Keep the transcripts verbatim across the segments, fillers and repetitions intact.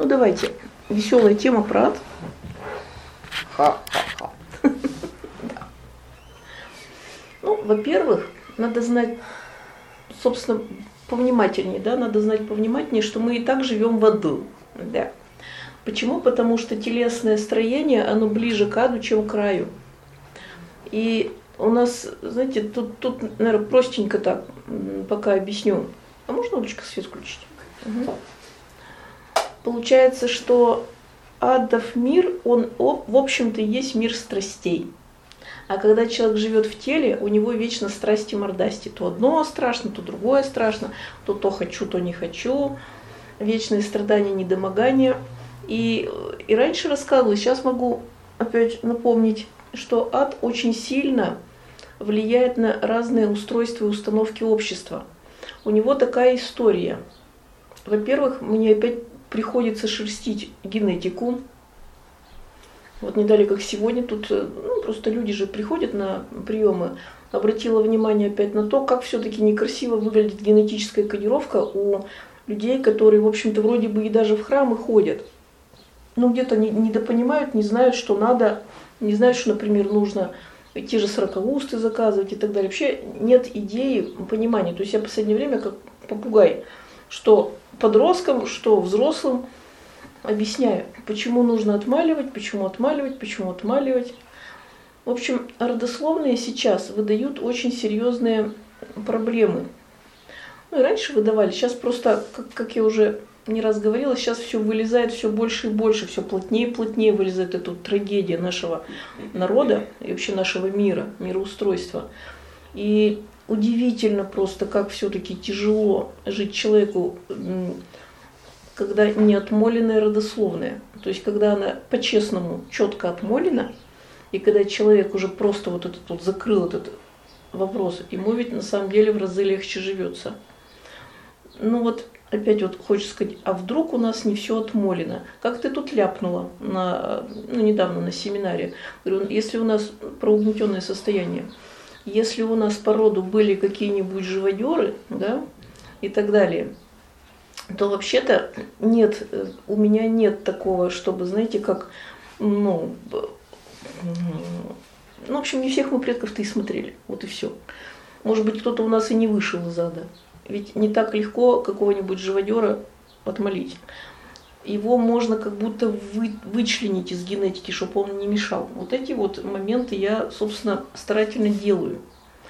давайте, веселая тема про ад. Ха-ха-ха. Да. Ну, во-первых, надо знать, собственно, повнимательнее, да, надо знать повнимательнее, что мы и так живем в аду. Да. Почему? Потому что телесное строение, оно ближе к аду, чем к раю. И у нас, знаете, тут, тут наверное, простенько так, пока объясню. А можно лучше свет включить? Угу. Получается, что адов мир, он, в общем-то, есть мир страстей. А когда человек живет в теле, у него вечно страсти мордасти. То одно страшно, то другое страшно, то то хочу, то не хочу. Вечные страдания, недомогания. И, и раньше рассказывала, сейчас могу опять напомнить, что ад очень сильно влияет на разные устройства и установки общества. У него такая история. Во-первых, мне опять приходится шерстить генетику. Вот не далее, как сегодня, тут ну, просто люди же приходят на приемы. Обратила внимание опять на то, как все-таки некрасиво выглядит генетическая кодировка у людей, которые, в общем-то, вроде бы и даже в храмы ходят. Но где-то недопонимают, не знают, что надо, не знают, что, например, нужно те же сорокаусты заказывать и так далее. Вообще нет идеи, понимания. То есть я в последнее время как попугай, что подросткам, что взрослым объясняю, почему нужно отмаливать, почему отмаливать, почему отмаливать. В общем, родословные сейчас выдают очень серьезные проблемы. Ну и раньше выдавали, сейчас просто, как, как я уже не раз говорила, сейчас все вылезает все больше и больше, все плотнее и плотнее вылезает эта трагедия нашего народа и вообще нашего мира, мироустройства. И удивительно просто, как все-таки тяжело жить человеку, когда не отмоленная родословная. То есть, когда она по-честному четко отмолена, и когда человек уже просто вот этот вот закрыл этот вопрос, ему ведь на самом деле в разы легче живется. Ну вот, опять вот хочется сказать, а вдруг у нас не все отмолено? Как ты тут ляпнула на, ну, недавно на семинаре? Говорю, если у нас про угнетенное состояние, если у нас по роду были какие-нибудь живодеры, да, и так далее, то вообще-то нет, у меня нет такого, чтобы, знаете, как, ну, ну, в общем, не всех мы предков-то и смотрели, вот и все. Может быть, кто-то у нас и не вышел из ада. Ведь не так легко какого-нибудь живодера отмолить. Его можно как будто вы, вычленить из генетики, чтобы он не мешал. Вот эти вот моменты я, собственно, старательно делаю.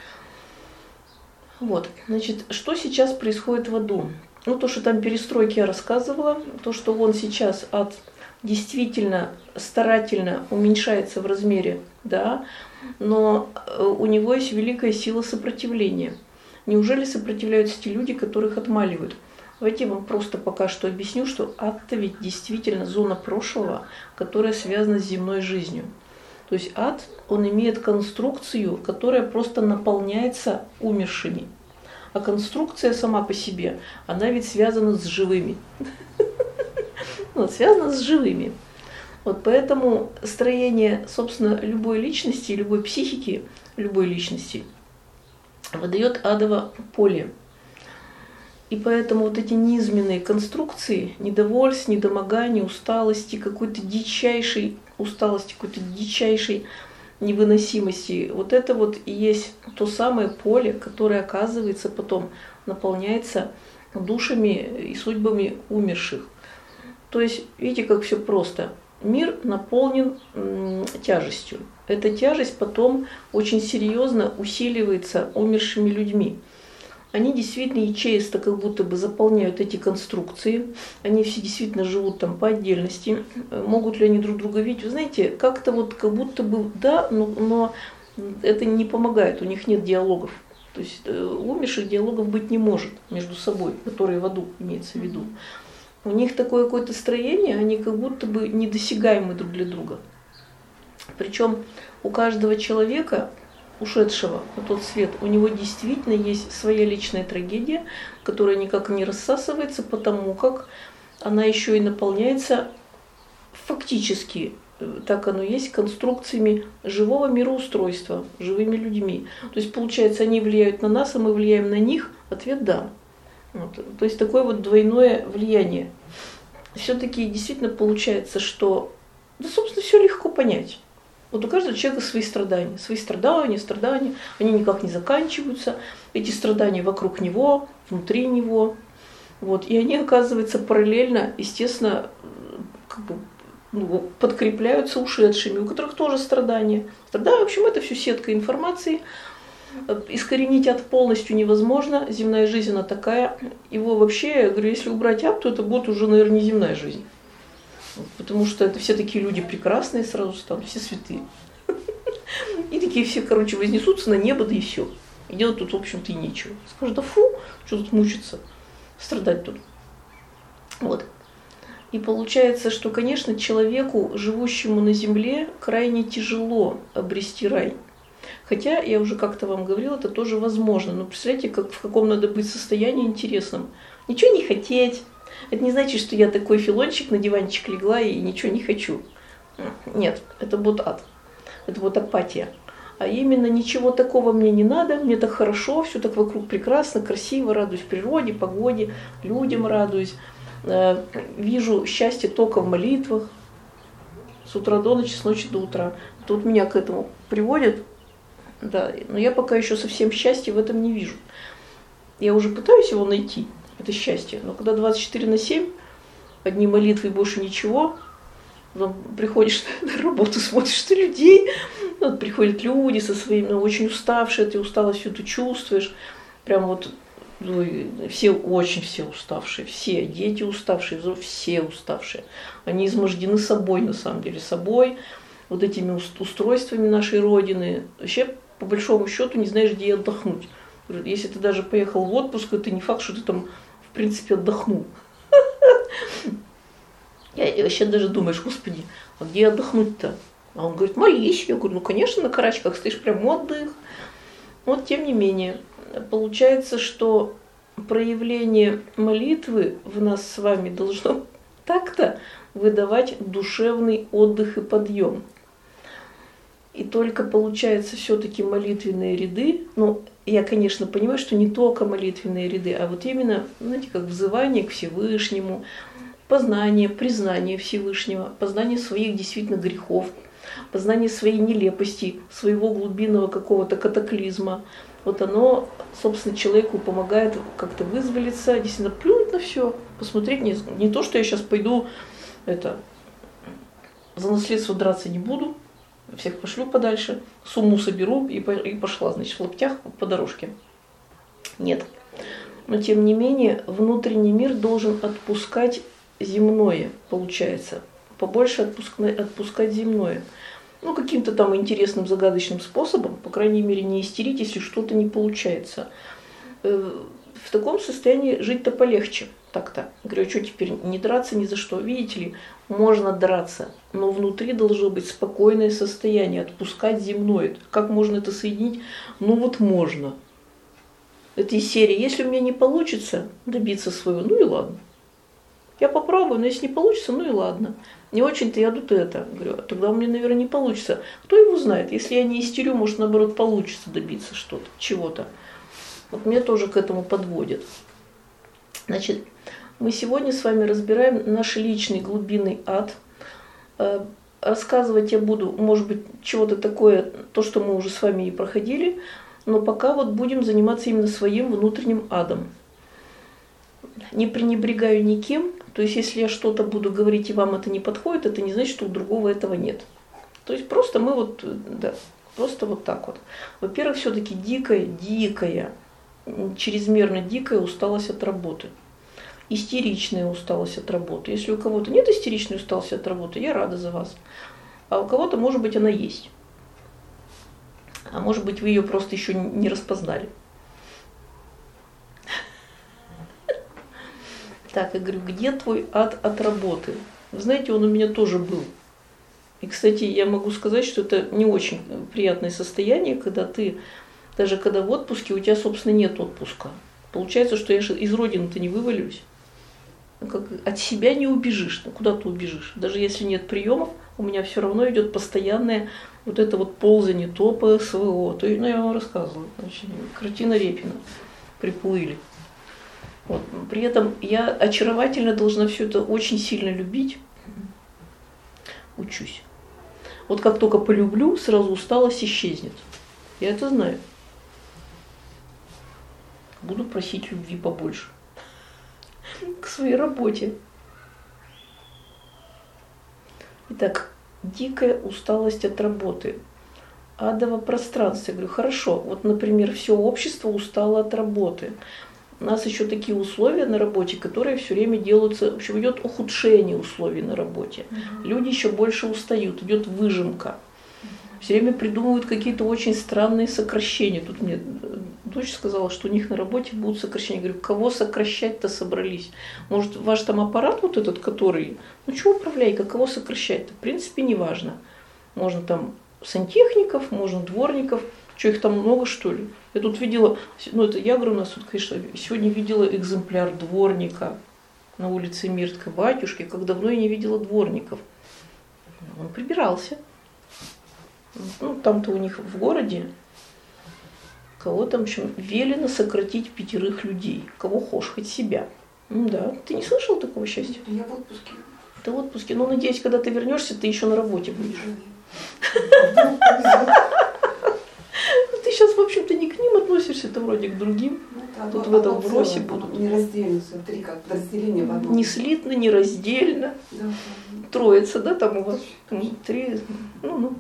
Вот, значит, что сейчас происходит в аду? Ну, то, что там перестройки я рассказывала, то, что он сейчас ад действительно старательно уменьшается в размере, да, но у него есть великая сила сопротивления. Неужели сопротивляются те люди, которых отмаливают? Давайте я вам просто пока что объясню, что ад-то ведь действительно зона прошлого, которая связана с земной жизнью. То есть ад, он имеет конструкцию, которая просто наполняется умершими. А конструкция сама по себе, она ведь связана с живыми. Вот, связана с живыми. Вот поэтому строение, собственно, любой личности, любой психики, любой личности выдает адово поле. И поэтому вот эти низменные конструкции, недовольств, недомогания, усталости, какой-то дичайшей усталости, какой-то дичайшей невыносимости, вот это вот и есть то самое поле, которое, оказывается, потом наполняется душами и судьбами умерших. То есть, видите, как все просто. Мир наполнен м, тяжестью. Эта тяжесть потом очень серьезно усиливается умершими людьми. Они действительно ячеисто как будто бы заполняют эти конструкции. Они все действительно живут там по отдельности. Могут ли они друг друга видеть? Вы знаете, как-то вот как будто бы да, но, но это не помогает. У них нет диалогов. То есть у умерших диалогов быть не может между собой, которые в аду имеется в виду. У них такое какое-то строение, они как будто бы недосягаемы друг для друга. Причем у каждого человека, ушедшего на тот свет, у него действительно есть своя личная трагедия, которая никак не рассасывается, потому как она еще и наполняется фактически, так оно есть, конструкциями живого мироустройства, живыми людьми. То есть, получается, они влияют на нас, а мы влияем на них? Ответ – да. Вот. То есть такое вот двойное влияние. все-таки действительно получается, что, да, собственно, все легко понять. Вот у каждого человека свои страдания, свои страдания, страдания, они никак не заканчиваются, эти страдания вокруг него, внутри него, вот, и они, оказывается, параллельно, естественно, как бы, ну, подкрепляются ушедшими, у которых тоже страдания. Страдания, в общем, это все сетка информации, искоренить ад полностью невозможно, земная жизнь она такая, его вообще, я говорю, если убрать ад, то это будет уже, наверное, не земная жизнь. Потому что это все такие люди прекрасные сразу станут, все святые. И такие все, короче, вознесутся на небо, да и все. И делать тут, в общем-то, и нечего. Скажут, да фу, что тут мучиться, страдать тут. Вот. И получается, что, конечно, человеку, живущему на земле, крайне тяжело обрести рай. Хотя, я уже как-то вам говорила, это тоже возможно. Но представляете, как, в каком надо быть состоянии интересном. Ничего не хотеть. Это не значит, что я такой филончик, на диванчик легла и ничего не хочу. Нет, это будет ад. Это будет апатия. А именно ничего такого мне не надо, мне так хорошо, все так вокруг прекрасно, красиво, радуюсь природе, погоде, людям радуюсь. Вижу счастье только в молитвах, с утра до ночи, с ночи до утра. Тут меня к этому приводит, да, но я пока еще совсем счастья в этом не вижу. Я уже пытаюсь его найти, это счастье, но когда двадцать четыре на семь, одни молитвы и больше ничего, потом приходишь на работу, смотришь на людей, вот приходят люди со своими, ну, очень уставшие, ты усталость всю ты чувствуешь, прям вот, ну, все, очень все уставшие, все, дети уставшие, все уставшие, они измождены собой, на самом деле, собой, вот этими устройствами нашей Родины, вообще, по большому счету, не знаешь, где отдохнуть. Если ты даже поехал в отпуск, это не факт, что ты там, в принципе, отдохнул. И вообще даже думаешь, господи, а где отдохнуть-то? А он говорит, молись. Я говорю, ну, конечно, на карачках стоишь, прям отдых. Вот, тем не менее, получается, что проявление молитвы в нас с вами должно так-то выдавать душевный отдых и подъем. И только получается все-таки молитвенные ряды, ну, я, конечно, понимаю, что не только молитвенные ряды, а вот именно, знаете, как взывание к Всевышнему, познание, признание Всевышнего, познание своих действительно грехов, познание своей нелепости, своего глубинного какого-то катаклизма. Вот оно, собственно, человеку помогает как-то вызволиться, действительно плюнуть на все, посмотреть, не, не то, что я сейчас пойду это, за наследство драться не буду, всех пошлю подальше, сумму соберу и пошла, значит, в лаптях по дорожке. Нет. Но, тем не менее, внутренний мир должен отпускать земное, получается. Побольше отпускать, отпускать земное. Ну, каким-то там интересным, загадочным способом, по крайней мере, не истерить, если что-то не получается. В таком состоянии жить-то полегче. Так-то. Говорю, а что теперь, не драться ни за что? Видите ли, можно драться, но внутри должно быть спокойное состояние, отпускать земное. Как можно это соединить? Ну вот можно. Это из серии, если у меня не получится добиться своего, ну и ладно. Я попробую, но если не получится, ну и ладно. Не очень-то я тут это. Говорю, тогда у меня, наверное, не получится. Кто его знает? Если я не истерю, может, наоборот, получится добиться что-то, чего-то. Вот меня тоже к этому подводят. Значит, мы сегодня с вами разбираем наш личный глубинный ад. Рассказывать я буду, может быть, чего-то такое, то, что мы уже с вами и проходили, но пока вот будем заниматься именно своим внутренним адом. Не пренебрегаю никем, то есть если я что-то буду говорить и вам это не подходит, это не значит, что у другого этого нет. То есть просто мы вот, да, просто вот так вот. Во-первых, все-таки дикая, дикая, чрезмерно дикая усталость от работы. Истеричная усталость от работы. Если у кого-то нет истеричной усталости от работы, я рада за вас. А у кого-то, может быть, она есть. А может быть, вы ее просто еще не распознали. Так, я говорю, где твой ад от работы? Вы знаете, он у меня тоже был. И, кстати, я могу сказать, что это не очень приятное состояние, когда ты, даже когда в отпуске, у тебя, собственно, нет отпуска. Получается, что я же из родины-то не вывалюсь. Как от себя не убежишь. Ну, куда ты убежишь? Даже если нет приемов, у меня все равно идет постоянное вот это вот ползание, то по СВО. То, ну, я вам рассказывала. Значит, картина Репина. Приплыли. Вот. При этом я очаровательно должна все это очень сильно любить. Учусь. Вот как только полюблю, сразу усталость исчезнет. Я это знаю. Буду просить любви побольше к своей работе. Итак, дикая усталость от работы. Адово пространство. Я говорю, хорошо, вот, например, все общество устало от работы. У нас еще такие условия на работе, которые все время делаются, в общем, идет ухудшение условий на работе. Угу. Люди еще больше устают, идет выжимка. Все время придумывают какие-то очень странные сокращения. Тут мне дочь сказала, что у них на работе будут сокращения. Я говорю, кого сокращать-то собрались? Может, ваш там аппарат вот этот, который... Ну, что управляй-ка, кого сокращать-то? В принципе, не важно. Можно там сантехников, можно дворников. Что, их там много, что ли? Я тут видела... Ну, это я говорю, у нас тут, конечно, сегодня видела экземпляр дворника на улице Мирской батюшки, как давно я не видела дворников. Он прибирался. Ну, там-то у них в городе кого там, в общем, велено сократить пятерых людей. Кого хочешь, хоть себя. Ну да, ты не слышал такого счастья? Я в отпуске. Ты в отпуске. Ну, надеюсь, когда ты вернешься, ты еще на работе будешь. Ты сейчас, в общем-то, не к ним относишься, ты вроде к другим. Тут в этом вбросе будут. Нераздельно, три как разделение в одном. Не слитно, не раздельно. Троица, да, там у вас? Три. Ну, ну.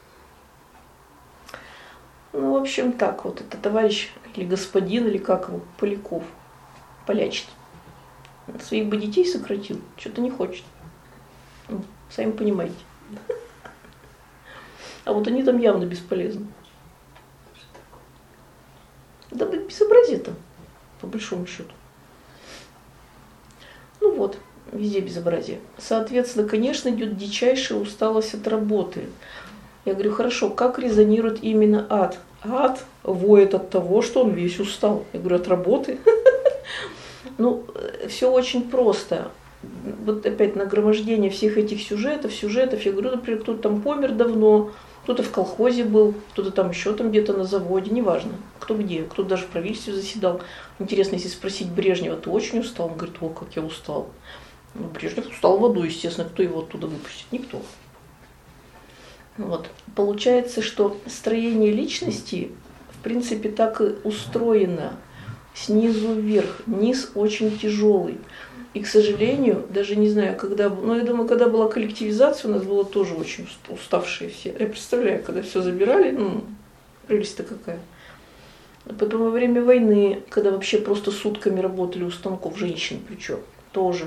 Ну, в общем, так вот, это товарищ или господин, или как его, Поляков, полячит. Своих бы детей сократил, что-то не хочет. Ну, сами понимаете. А вот они там явно бесполезны. Да безобразие-то, по большому счету. Ну вот, везде безобразие. Соответственно, конечно, идет дичайшая усталость от работы. Я говорю, хорошо, как резонирует именно ад? Ад воет от того, что он весь устал. Я говорю, от работы. Ну, все очень просто. Вот опять нагромождение всех этих сюжетов, сюжетов. Я говорю, например, кто-то там помер давно, кто-то в колхозе был, кто-то там еще там где-то на заводе, неважно, кто где, кто даже в правительстве заседал. Интересно, если спросить Брежнева, ты очень устал? Он говорит, о, как я устал. Ну, Брежнев устал водой, естественно, кто его оттуда выпустит? Никто. Вот. Получается, что строение личности, в принципе, так и устроено снизу вверх. Низ очень тяжелый. И, к сожалению, даже не знаю, когда... Ну, я думаю, когда была коллективизация, у нас было тоже очень уставшие все. Я представляю, когда все забирали, ну, прелесть-то какая. Потом во время войны, когда вообще просто сутками работали у станков, женщин причем, тоже.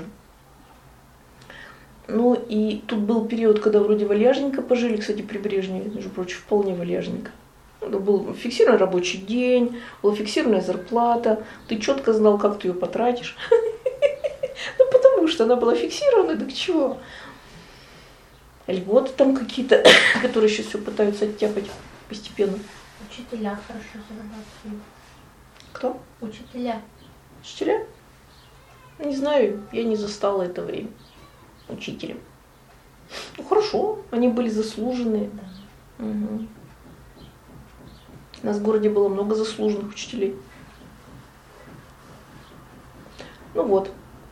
Ну и тут был период, когда вроде вальяжненько пожили, кстати, при Брежневе, между прочим, вполне вальяжненько. Был фиксированный рабочий день, была фиксированная зарплата, ты четко знал, как ты ее потратишь. Ну потому что она была фиксирована, так чего? Льготы там какие-то, которые сейчас все пытаются оттяпать постепенно. Учителя хорошо зарабатывают. Кто? Учителя. Учителя? Не знаю, я не застала это время. Учителем. Ну хорошо, они были заслуженные. Да. Угу. У нас в городе было много заслуженных учителей. Ну вот.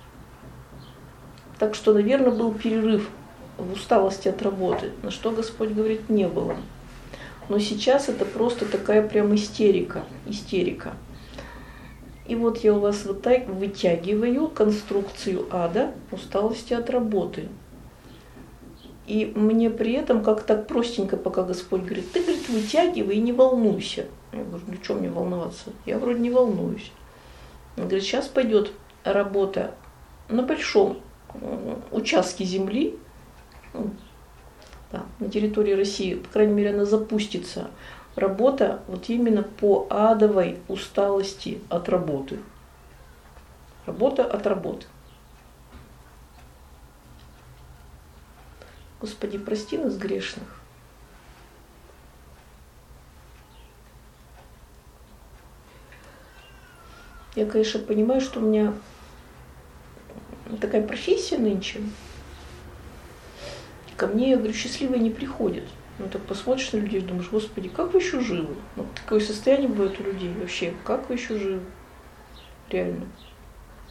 Так что, наверное, был перерыв в усталости от работы, на что Господь говорит, не было. Но сейчас это просто такая прям истерика, истерика. И вот я у вас вот так вытягиваю конструкцию ада, усталости от работы. И мне при этом как так простенько, пока Господь говорит, ты, говорит, вытягивай и не волнуйся. Я говорю, ну что мне волноваться? Я вроде не волнуюсь. Он говорит, сейчас пойдет работа на большом участке земли, да, на территории России, по крайней мере, она запустится. Работа вот именно по адовой усталости от работы. Работа от работы. Господи, прости нас грешных. Я, конечно, понимаю, что у меня такая профессия нынче. Ко мне, я говорю, счастливые не приходят. Ну так посмотришь на людей и думаешь, Господи, как вы еще живы? Вот такое состояние бывает у людей вообще, как вы еще живы? Реально.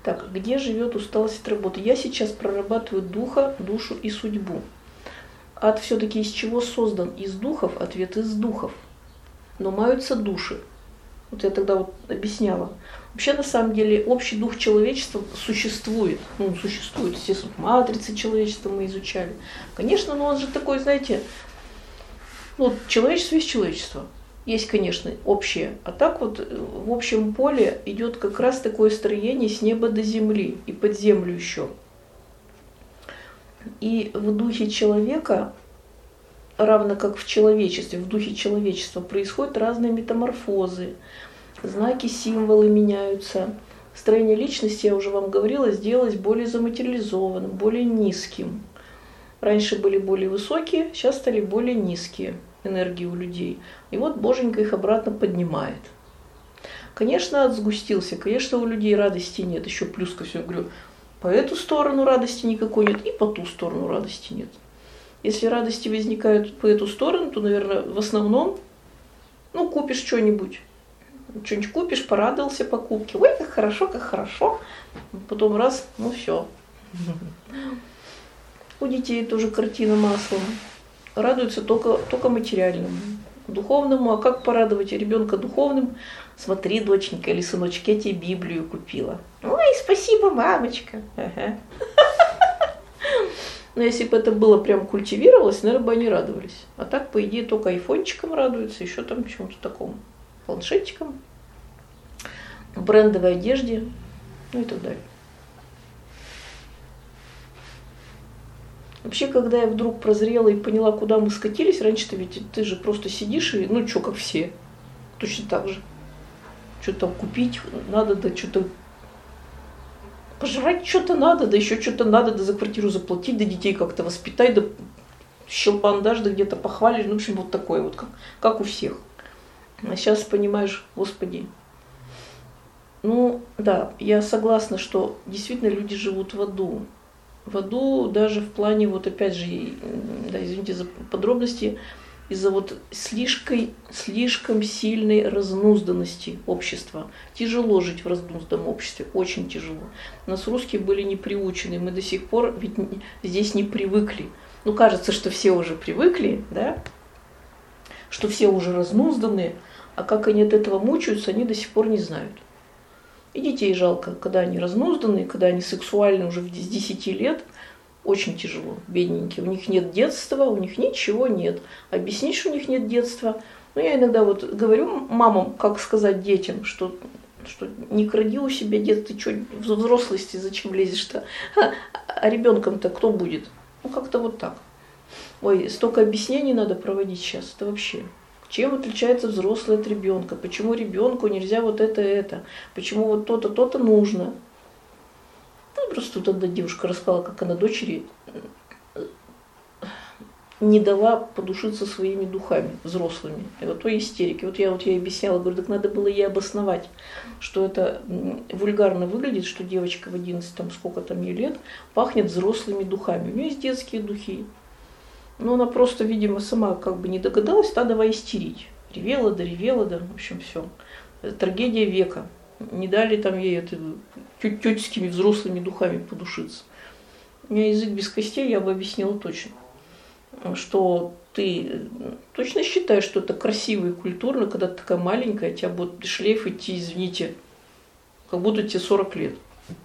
Так, где живет усталость от работы? Я сейчас прорабатываю духа, душу и судьбу. Ад все-таки из чего создан? Из духов, ответ из духов. Но маются души. Вот я тогда вот объясняла. Вообще, на самом деле, общий дух человечества существует. Ну, он существует, естественно, матрицы человечества мы изучали. Конечно, но он же такой, знаете, ну, человечество есть человечество. Есть, конечно, общее. А так вот в общем поле идет как раз такое строение с неба до земли и под землю еще. И в духе человека, равно как в человечестве, в духе человечества происходят разные метаморфозы, знаки, символы меняются. Строение личности, я уже вам говорила, сделалось более заматериализованным, более низким. Раньше были более высокие, сейчас стали более низкие энергии у людей. И вот Боженька их обратно поднимает. Конечно, ад сгустился, конечно, у людей радости нет. Еще плюс ко всему, говорю, по эту сторону радости никакой нет, и по ту сторону радости нет. Если радости возникают по эту сторону, то, наверное, в основном, ну, купишь что-нибудь. Что-нибудь купишь, порадовался покупке. Ой, как хорошо, как хорошо. Потом раз, ну все. У детей тоже картина маслом. Радуются только, только материальному. Духовному, а как порадовать ребенка духовным? Смотри, доченька или сыночек, я тебе Библию купила. Ой, спасибо, мамочка. Ага. Но если бы это было прям культивировалось, наверное, бы они радовались. А так, по идее, только айфончиком радуются, еще там чему-то такому. Планшетчиком, в брендовой одежде, ну и так далее. Вообще, когда я вдруг прозрела и поняла, куда мы скатились, раньше-то ведь ты же просто сидишь и, ну что, как все, точно так же. Что-то там купить надо, да что-то пожрать что-то надо, да еще что-то надо, да за квартиру заплатить, да детей как-то воспитать, да щелбан дашь, да где-то похвалишь, ну, в общем, вот такое вот, как, как у всех. А сейчас понимаешь, Господи, ну да, я согласна, что действительно люди живут в аду. В аду даже в плане, вот опять же, да, извините за подробности, из-за вот слишком, слишком сильной разнузданности общества. Тяжело жить в разнузданном обществе, очень тяжело. У нас русские были не приучены, мы до сих пор ведь здесь не привыкли. Ну, кажется, что все уже привыкли, да, что все уже разнузданные, а как они от этого мучаются, они до сих пор не знают. И детей жалко, когда они разнузданные, когда они сексуальны уже с десяти лет, очень тяжело, бедненькие. У них нет детства, у них ничего нет. Объяснить, что у них нет детства. Ну, я иногда вот говорю мамам, как сказать детям, что, что не кради у себя дет, ты что, в взрослости зачем лезешь-то? А, а ребенком-то кто будет? Ну, как-то вот так. Ой, столько объяснений надо проводить сейчас, это вообще. Чем отличается взрослый от ребенка? Почему ребенку нельзя вот это и это? Почему вот то-то, то-то нужно? Ну, просто тут одна девушка рассказала, как она дочери не дала подушиться своими духами взрослыми. И вот то истерики. Вот я вот ей объясняла, говорю, так надо было ей обосновать, что это вульгарно выглядит, что девочка в одиннадцать, там сколько там ей лет, пахнет взрослыми духами. У нее есть детские духи. Но она просто, видимо, сама как бы не догадалась, та давай истерить. Ревела, да ревела, да, в общем, все. Трагедия века. Не дали там ей это, тетеческими взрослыми духами подушиться. У меня язык без костей, я бы объяснила точно. Что ты точно считаешь, что это красиво и культурно, когда ты такая маленькая, у тебя будет шлейф идти, извините, как будто тебе сорок лет.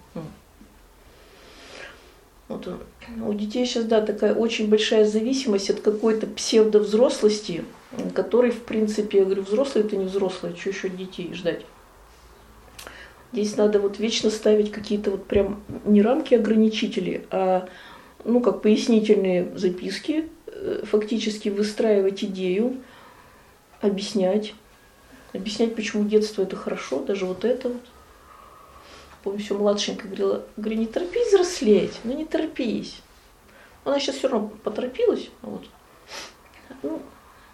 Вот. У детей сейчас, да, такая очень большая зависимость от какой-то псевдовзрослости, которой, в принципе, я говорю, взрослые это не взрослые, что еще от детей ждать. Здесь надо вот вечно ставить какие-то вот прям не рамки ограничители, а ну как пояснительные записки, фактически выстраивать идею, объяснять, объяснять, почему детство это хорошо, даже вот это вот. Помню, все младшенькая говорила, говорю, не торопись взрослеть, ну не торопись. Она сейчас все равно поторопилась. Вот. Ну,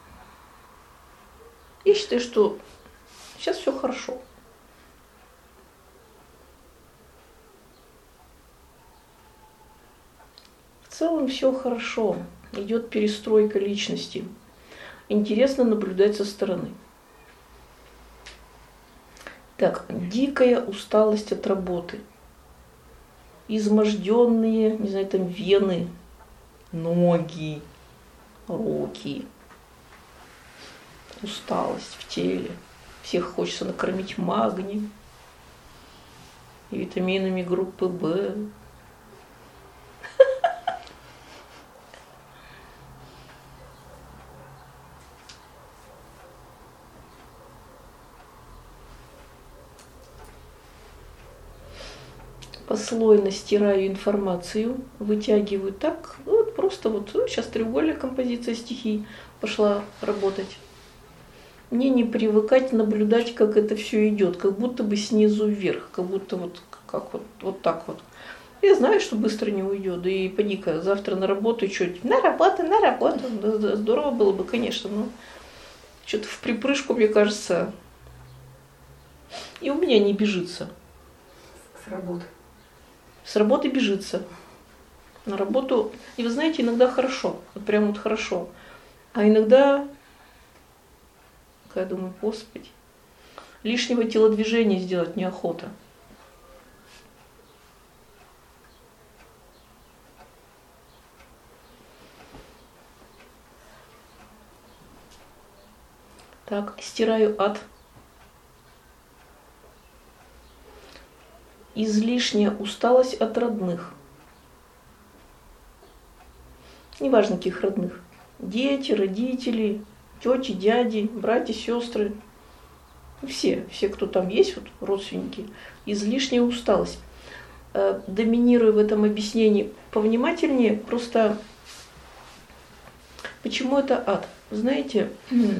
я считаю, что сейчас все хорошо. В целом все хорошо. Идет перестройка личности. Интересно наблюдать со стороны. Так, дикая усталость от работы. изможденные, не знаю, там вены, ноги, руки, усталость в теле. Всех хочется накормить магнием и витаминами группы В. Послойно стираю информацию, вытягиваю так, ну, вот просто вот, ну, сейчас треугольная композиция стихий пошла работать. Мне не привыкать наблюдать, как это все идет, как будто бы снизу вверх, как будто вот, как вот, вот так вот. Я знаю, что быстро не уйдет, да и поди-ка завтра на работу, и что, на работу, на работу, да, да, здорово было бы, конечно, но что-то в припрыжку, мне кажется, и у меня не бежится. С работы. С работы бежится. На работу. И вы знаете, иногда хорошо. Вот прям вот хорошо. А иногда, я думаю, Господи, лишнего телодвижения сделать неохота. Так, стираю ад. Излишняя усталость от родных. Неважно, каких родных. Дети, родители, тети, дяди, братья, сестры. Все, все, кто там есть, вот, родственники. Излишняя усталость. Доминируя в этом объяснении повнимательнее, просто почему это ад? Знаете,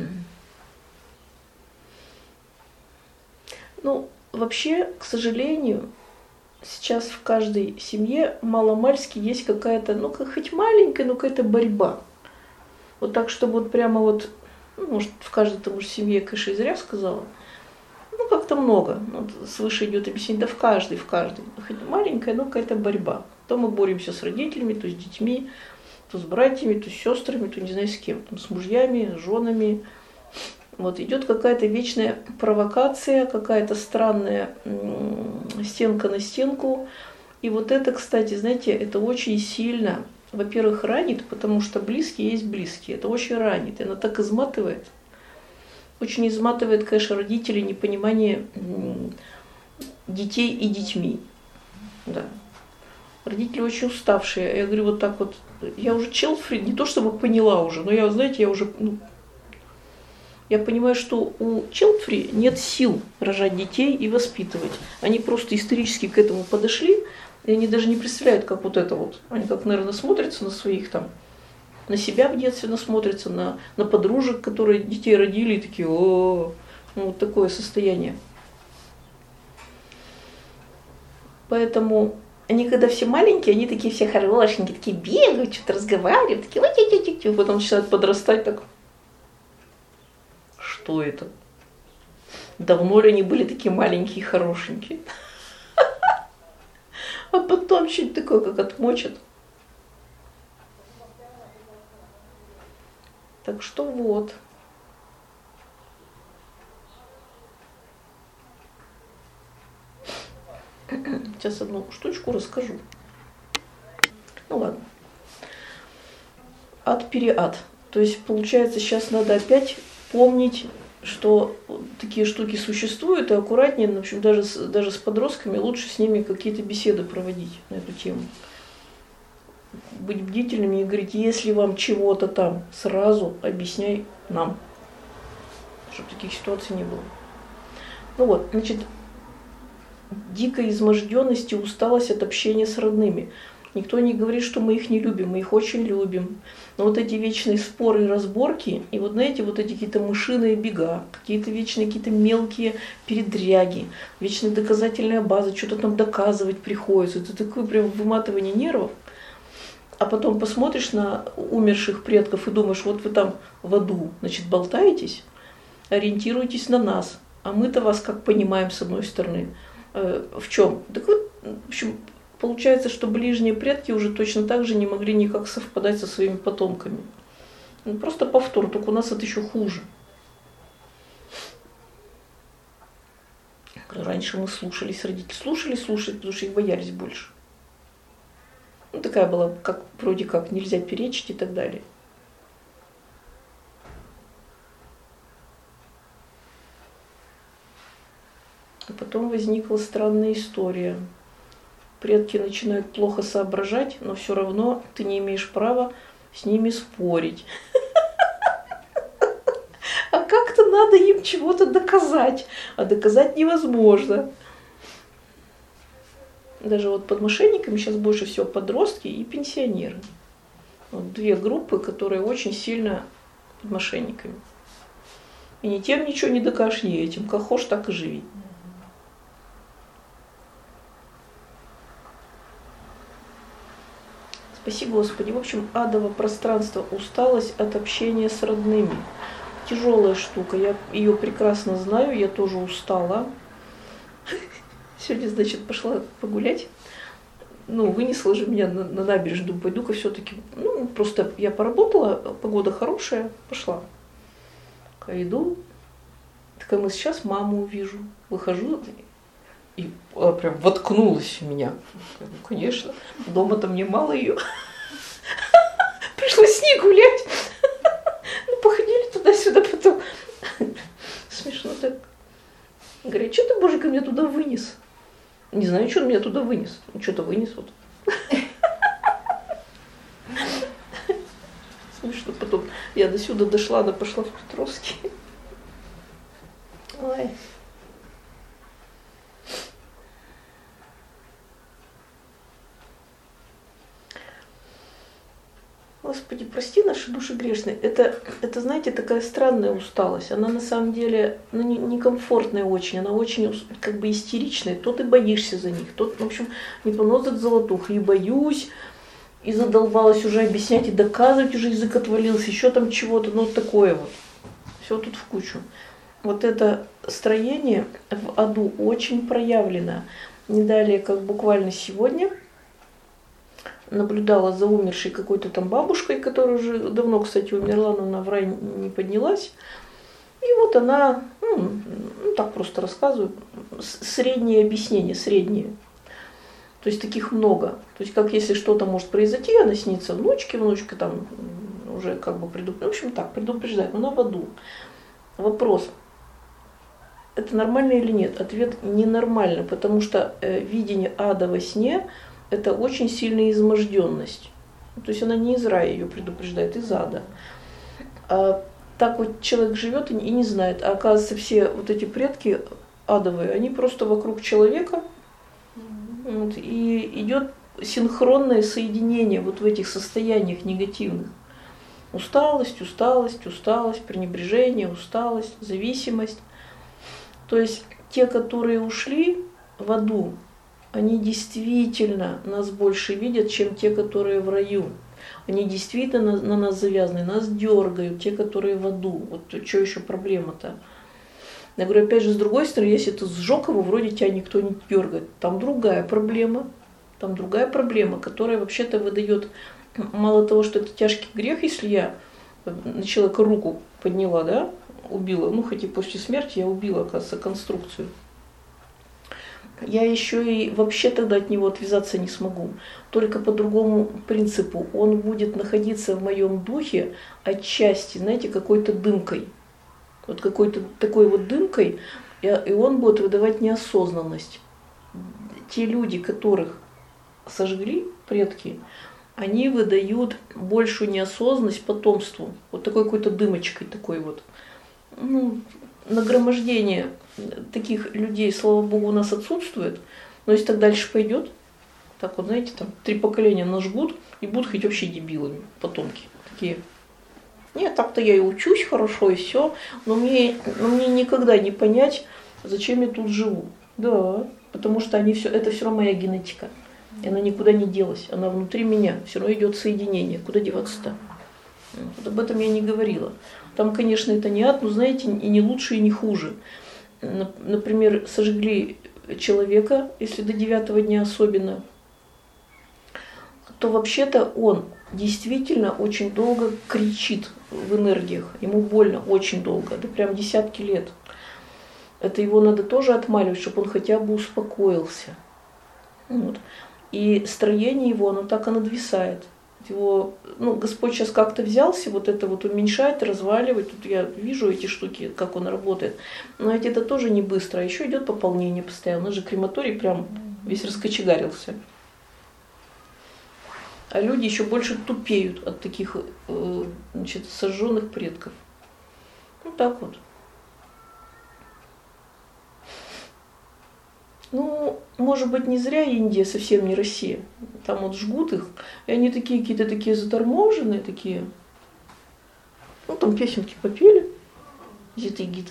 ну, вообще, к сожалению, сейчас в каждой семье маломальски есть какая-то, ну, хоть маленькая, но какая-то борьба. Вот так, чтобы вот прямо вот, ну, может, в каждой там уж семье, конечно, и зря сказала, ну, как-то много. Вот свыше идет объяснение, да в каждой, в каждой. Хоть маленькая, но какая-то борьба. То мы боремся с родителями, то с детьми, то с братьями, то с сестрами, то не знаю с кем, там, с мужьями, с женами. Вот идет какая-то вечная провокация, какая-то странная стенка на стенку. И вот это, кстати, знаете, это очень сильно, во-первых, ранит, потому что близкие есть близкие. Это очень ранит, и она так изматывает. Очень изматывает, конечно, родителей непонимание детей и детьми. Да. Родители очень уставшие. Я говорю вот так вот, я уже Челфри, не то чтобы поняла уже, но я, знаете, я уже... Ну, я понимаю, что у Челфри нет сил рожать детей и воспитывать. Они просто исторически к этому подошли, и они даже не представляют, как вот это вот. Они как, наверное, смотрятся на своих там, на себя в детстве насмотрятся, на, на подружек, которые детей родили, и такие, о, ну, вот такое состояние. Поэтому они, когда все маленькие, они такие все хорошенькие, такие бегают, что-то разговаривают, такие, ой-ой-ой-ой, потом начинают подрастать так. Что это? Давно ли они были такие маленькие и хорошенькие? А потом что-нибудь такое, как отмочат. Так что вот. Сейчас одну штучку расскажу. Ну ладно. Ад-переад. То есть, получается, сейчас надо опять помнить, что такие штуки существуют, и аккуратнее, в общем, даже с, даже с подростками лучше с ними какие-то беседы проводить на эту тему. Быть бдительными и говорить, если вам чего-то там, сразу объясняй нам, чтобы таких ситуаций не было. Ну вот, значит, дикая изможденность и усталость от общения с родными. Никто не говорит, что мы их не любим, мы их очень любим. Но вот эти вечные споры и разборки, и вот знаете, вот эти какие-то мышиные бега, какие-то вечные какие-то мелкие передряги, вечная доказательная база, что-то там доказывать приходится. Это такое прям выматывание нервов. А потом посмотришь на умерших предков и думаешь, вот вы там в аду, значит, болтаетесь, ориентируйтесь на нас. А мы-то вас как понимаем с одной стороны. В чем? Так вот, в общем, получается, что ближние предки уже точно так же не могли никак совпадать со своими потомками. Ну, просто повтор, только у нас это еще хуже. Раньше мы слушались, родители слушали, слушали, потому что их боялись больше. такая была, как вроде как нельзя перечить и так далее. А потом возникла странная история. Предки начинают плохо соображать, но все равно ты не имеешь права с ними спорить. А как-то надо им чего-то доказать, а доказать невозможно. Даже вот под мошенниками сейчас больше всего подростки и пенсионеры. Вот две группы, которые очень сильно под мошенниками. И ни тем ничего не докажешь, ни этим. Как хочешь, так и живи. Спаси Господи. В общем, адово пространство, усталость от общения с родными. Тяжелая штука. Я ее прекрасно знаю, я тоже устала. Сегодня, значит, пошла погулять. Ну, вынесла же меня на, на набережную, пойду-ка все-таки. Ну, просто я поработала, погода хорошая, пошла. Иду, такая мысль, сейчас маму увижу. Выхожу, и она прям воткнулась в меня. Ну, конечно, дома-то мне мало ее. Пришлось с ней гулять. Ну, походили туда-сюда потом. Смешно так. Говорят, что ты, Боженька, меня туда вынес? Не знаю, что он меня туда вынес. Что-то вынес вот. Смешно. Потом я до сюда дошла, она пошла в Петровский. Ой. Господи, прости наши души грешные. Это, это, знаете, такая странная усталость. Она на самом деле ну, не, некомфортная очень. Она очень как бы истеричная. То ты боишься за них, то, в общем, не поносят золотух. И боюсь, и задолбалась уже объяснять, и доказывать, уже язык отвалился, еще там чего-то. Ну, вот такое вот. Все тут в кучу. Вот это строение в аду очень проявлено. Не далее, как буквально сегодня, наблюдала за умершей какой-то там бабушкой, которая уже давно, кстати, умерла, но она в рай не поднялась. И вот она, ну, ну так просто рассказываю, среднее объяснение, среднее. То есть таких много. То есть как если что-то может произойти, она снится внучке, внучка там уже как бы предупреждает. В общем так, предупреждает, но она в аду. Вопрос, это нормально или нет? Ответ ненормально, потому что э, видение ада во сне – это очень сильная изможденность. То есть она не из рая ее предупреждает, из ада. А так вот человек живет и не знает. А оказывается, все вот эти предки адовые, они просто вокруг человека. Вот, и идет синхронное соединение вот в этих состояниях негативных. Усталость, усталость, усталость, пренебрежение, усталость, зависимость. То есть те, которые ушли в аду, они действительно нас больше видят, чем те, которые в раю. Они действительно на, на нас завязаны, нас дергают, те, которые в аду. Вот что еще проблема-то? Я говорю, опять же, с другой стороны, если ты сжег его, вроде тебя никто не дергает. Там другая проблема, там другая проблема, которая вообще-то выдает, мало того, что это тяжкий грех, если я на человека руку подняла, да, убила, ну хоть и после смерти я убила, оказывается, конструкцию. Я еще и вообще тогда от него отвязаться не смогу. Только по другому принципу. Он будет находиться в моем духе отчасти, знаете, какой-то дымкой. Вот какой-то такой вот дымкой, и он будет выдавать неосознанность. Те люди, которых сожгли предки, они выдают большую неосознанность потомству. Вот такой какой-то дымочкой такой вот. Ну, нагромождение таких людей, слава богу, у нас отсутствует. Но если так дальше пойдет, так вот, знаете, там три поколения нас жгут и будут хоть вообще дебилами, потомки такие. Нет, так-то я и учусь хорошо, и все, но мне, но мне никогда не понять, зачем я тут живу. Да, потому что они все, это все равно моя генетика. И она никуда не делась, она внутри меня, все равно идет соединение. Куда деваться-то? Вот об этом я не говорила. Там, конечно, это не ад, но, знаете, и не лучше, и не хуже. Например, сожгли человека, если до девятого дня особенно, то вообще-то он действительно очень долго кричит в энергиях. Ему больно очень долго, да прям десятки лет. Это его надо тоже отмаливать, чтобы он хотя бы успокоился. Вот. И строение его, оно так и надвисает. Его, ну, Господь сейчас как-то взялся вот это вот уменьшать, разваливать. Тут я вижу эти штуки, как он работает. Но ведь это тоже не быстро. А еще идет пополнение постоянно. У нас же крематорий прям весь раскочегарился. А люди еще больше тупеют от таких, значит, сожженных предков. Ну так вот. Ну, может быть, не зря Индия совсем не Россия. Там вот жгут их, и они такие какие-то такие заторможенные, такие. Ну, там песенки попели, зитыгит.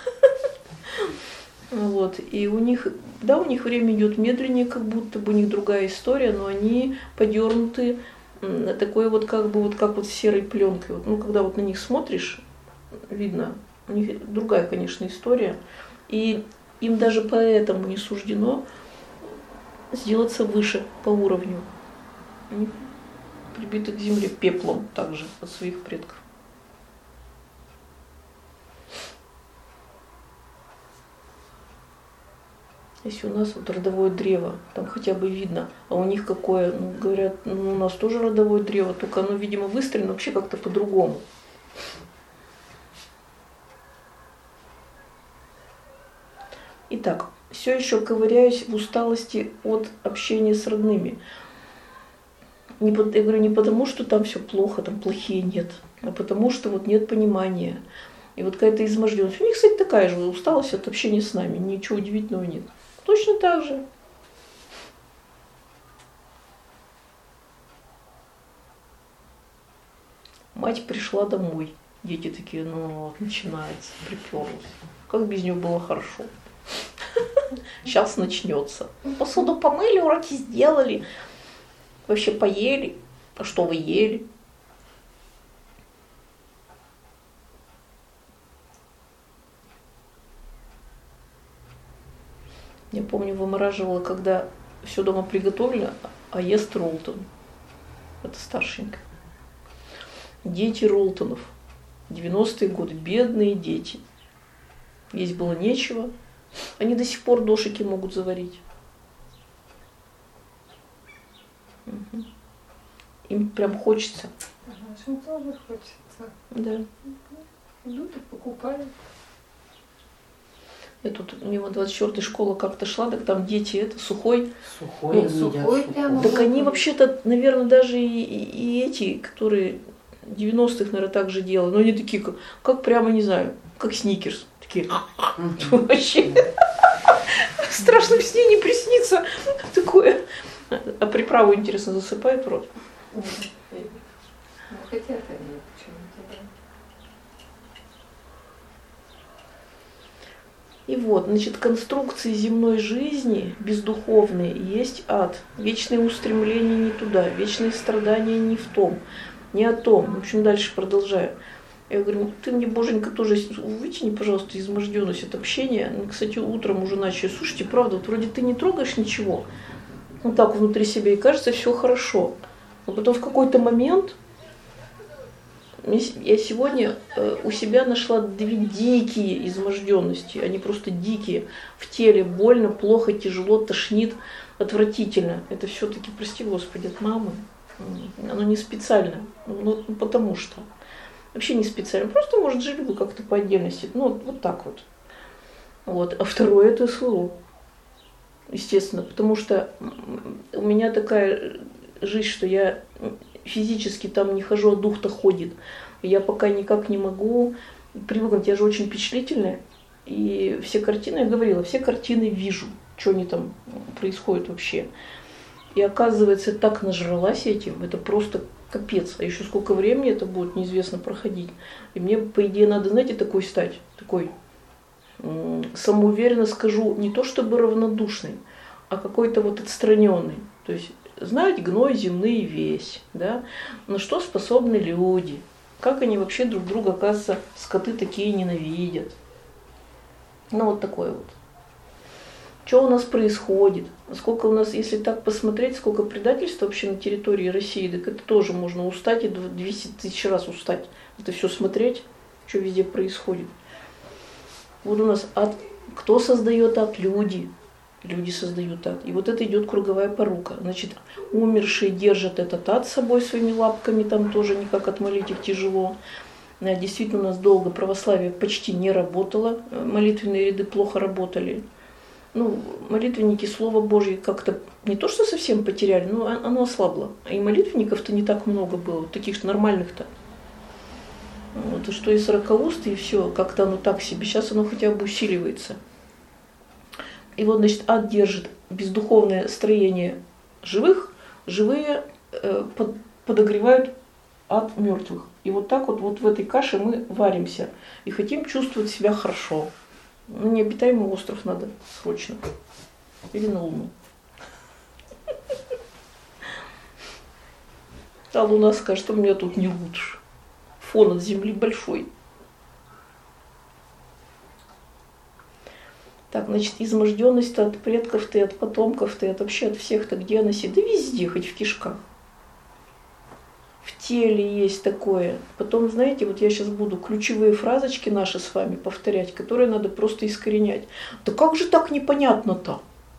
Вот. И у них, да, у них время идет медленнее, как будто бы у них другая история, но они подернуты такой вот как бы вот как вот серой пленкой. Ну, когда вот на них смотришь, видно, у них другая, конечно, история. И им даже поэтому не суждено сделаться выше по уровню. Они прибиты к земле пеплом также от своих предков. Если у нас вот родовое древо, там хотя бы видно, а у них какое, ну, говорят, ну, у нас тоже родовое древо, только оно, видимо, выстроено вообще как-то по-другому. Итак, все еще ковыряюсь в усталости от общения с родными. Не, я говорю, не потому, что там все плохо, там плохие нет, а потому что вот нет понимания. И вот какая-то изможденность. У них, кстати, такая же усталость от общения с нами, ничего удивительного нет. Точно так же. Мать пришла домой. Дети такие, ну вот, начинается, приперлась. Как без нее было хорошо. Сейчас начнется. Посуду помыли, уроки сделали. Вообще поели. А что вы ели? Я помню, вымораживала, когда все дома приготовили, а ест Ролтон. Это старшенькая. Дети Ролтонов. девяностые годы. Бедные дети. Есть было нечего. Они до сих пор дошики могут заварить. Угу. Им прям хочется. Нашим тоже хочется. Да. Люди покупают. Я тут, у него двадцать четвёртая школа как-то шла, так там дети, это, сухой. Сухой, ну, сухой прямо. Так они вообще-то, наверное, даже и, и, и эти, которые девяностых, наверное, так же делали, но они такие, как, как прямо, не знаю, как сникерс. Такие, вообще, в страшном сне не приснится такое. А приправу, интересно, засыпает в рот? Ну, хотят они почему-то, да. И вот, значит, конструкции земной жизни, бездуховные, есть ад. Вечные устремления не туда, вечные страдания не в том, не о том. В общем, дальше продолжаю. Я говорю, ты мне, боженька, тоже вытяни, пожалуйста, изможденность от общения. Ну, кстати, утром уже начали, слушайте, правда, вот вроде ты не трогаешь ничего, вот так внутри себя, и кажется, все хорошо. Но потом в какой-то момент, я сегодня у себя нашла две дикие изможденности, они просто дикие. В теле больно, плохо, тяжело, тошнит, отвратительно. Это все-таки, прости Господи, от мамы. Оно не специально, ну, потому что. Вообще не специально, просто, может, жили бы как-то по отдельности. Ну, вот, вот так вот. Вот. А второе это СЛО. Естественно, потому что у меня такая жизнь, что я физически там не хожу, а дух-то ходит. Я пока никак не могу привыкнуть, я же очень впечатлительная. И все картины, я говорила, все картины вижу, что они там происходят вообще. И оказывается, так нажралась этим, это просто капец. А еще сколько времени это будет, неизвестно, проходить. И мне, по идее, надо, знаете, такой стать, такой, самоуверенно скажу, не то чтобы равнодушный, а какой-то вот отстраненный. То есть знать гной земный весь, да, на что способны люди, как они вообще друг друга, оказывается, скоты такие ненавидят. Ну вот такое вот. Что у нас происходит? Сколько у нас, если так посмотреть, сколько предательства вообще на территории России, так это тоже можно устать и двести тысяч раз устать. Это все смотреть, что везде происходит. Вот у нас ад. Кто создает ад? Люди. Люди создают ад. И вот это идет круговая порука. Значит, умершие держат этот ад с собой своими лапками, там тоже никак отмолить их тяжело. Действительно, у нас долго православие почти не работало, молитвенные ряды плохо работали. Ну, молитвенники Слово Божье как-то не то что совсем потеряли, но оно ослабло. И молитвенников-то не так много было, таких нормальных-то. Вот, и что и сорокауст, и все, как-то оно так себе. Сейчас оно хотя бы усиливается. И вот, значит, ад держит бездуховное строение живых, живые э, под, подогревают ад мертвых. И вот так вот, вот в этой каше мы варимся и хотим чувствовать себя хорошо. Ну, необитаемый остров надо срочно. Или на Луну. А Луна скажет, что у меня тут не лучше. Фон от Земли большой. Так, значит, изможденность-то от предков-то, и от потомков-то, и от вообще от всех-то, где она сидит? Да везде, хоть в кишках. В теле есть такое. Потом, знаете, вот я сейчас буду ключевые фразочки наши с вами повторять, которые надо просто искоренять. Да как же так непонятно-то?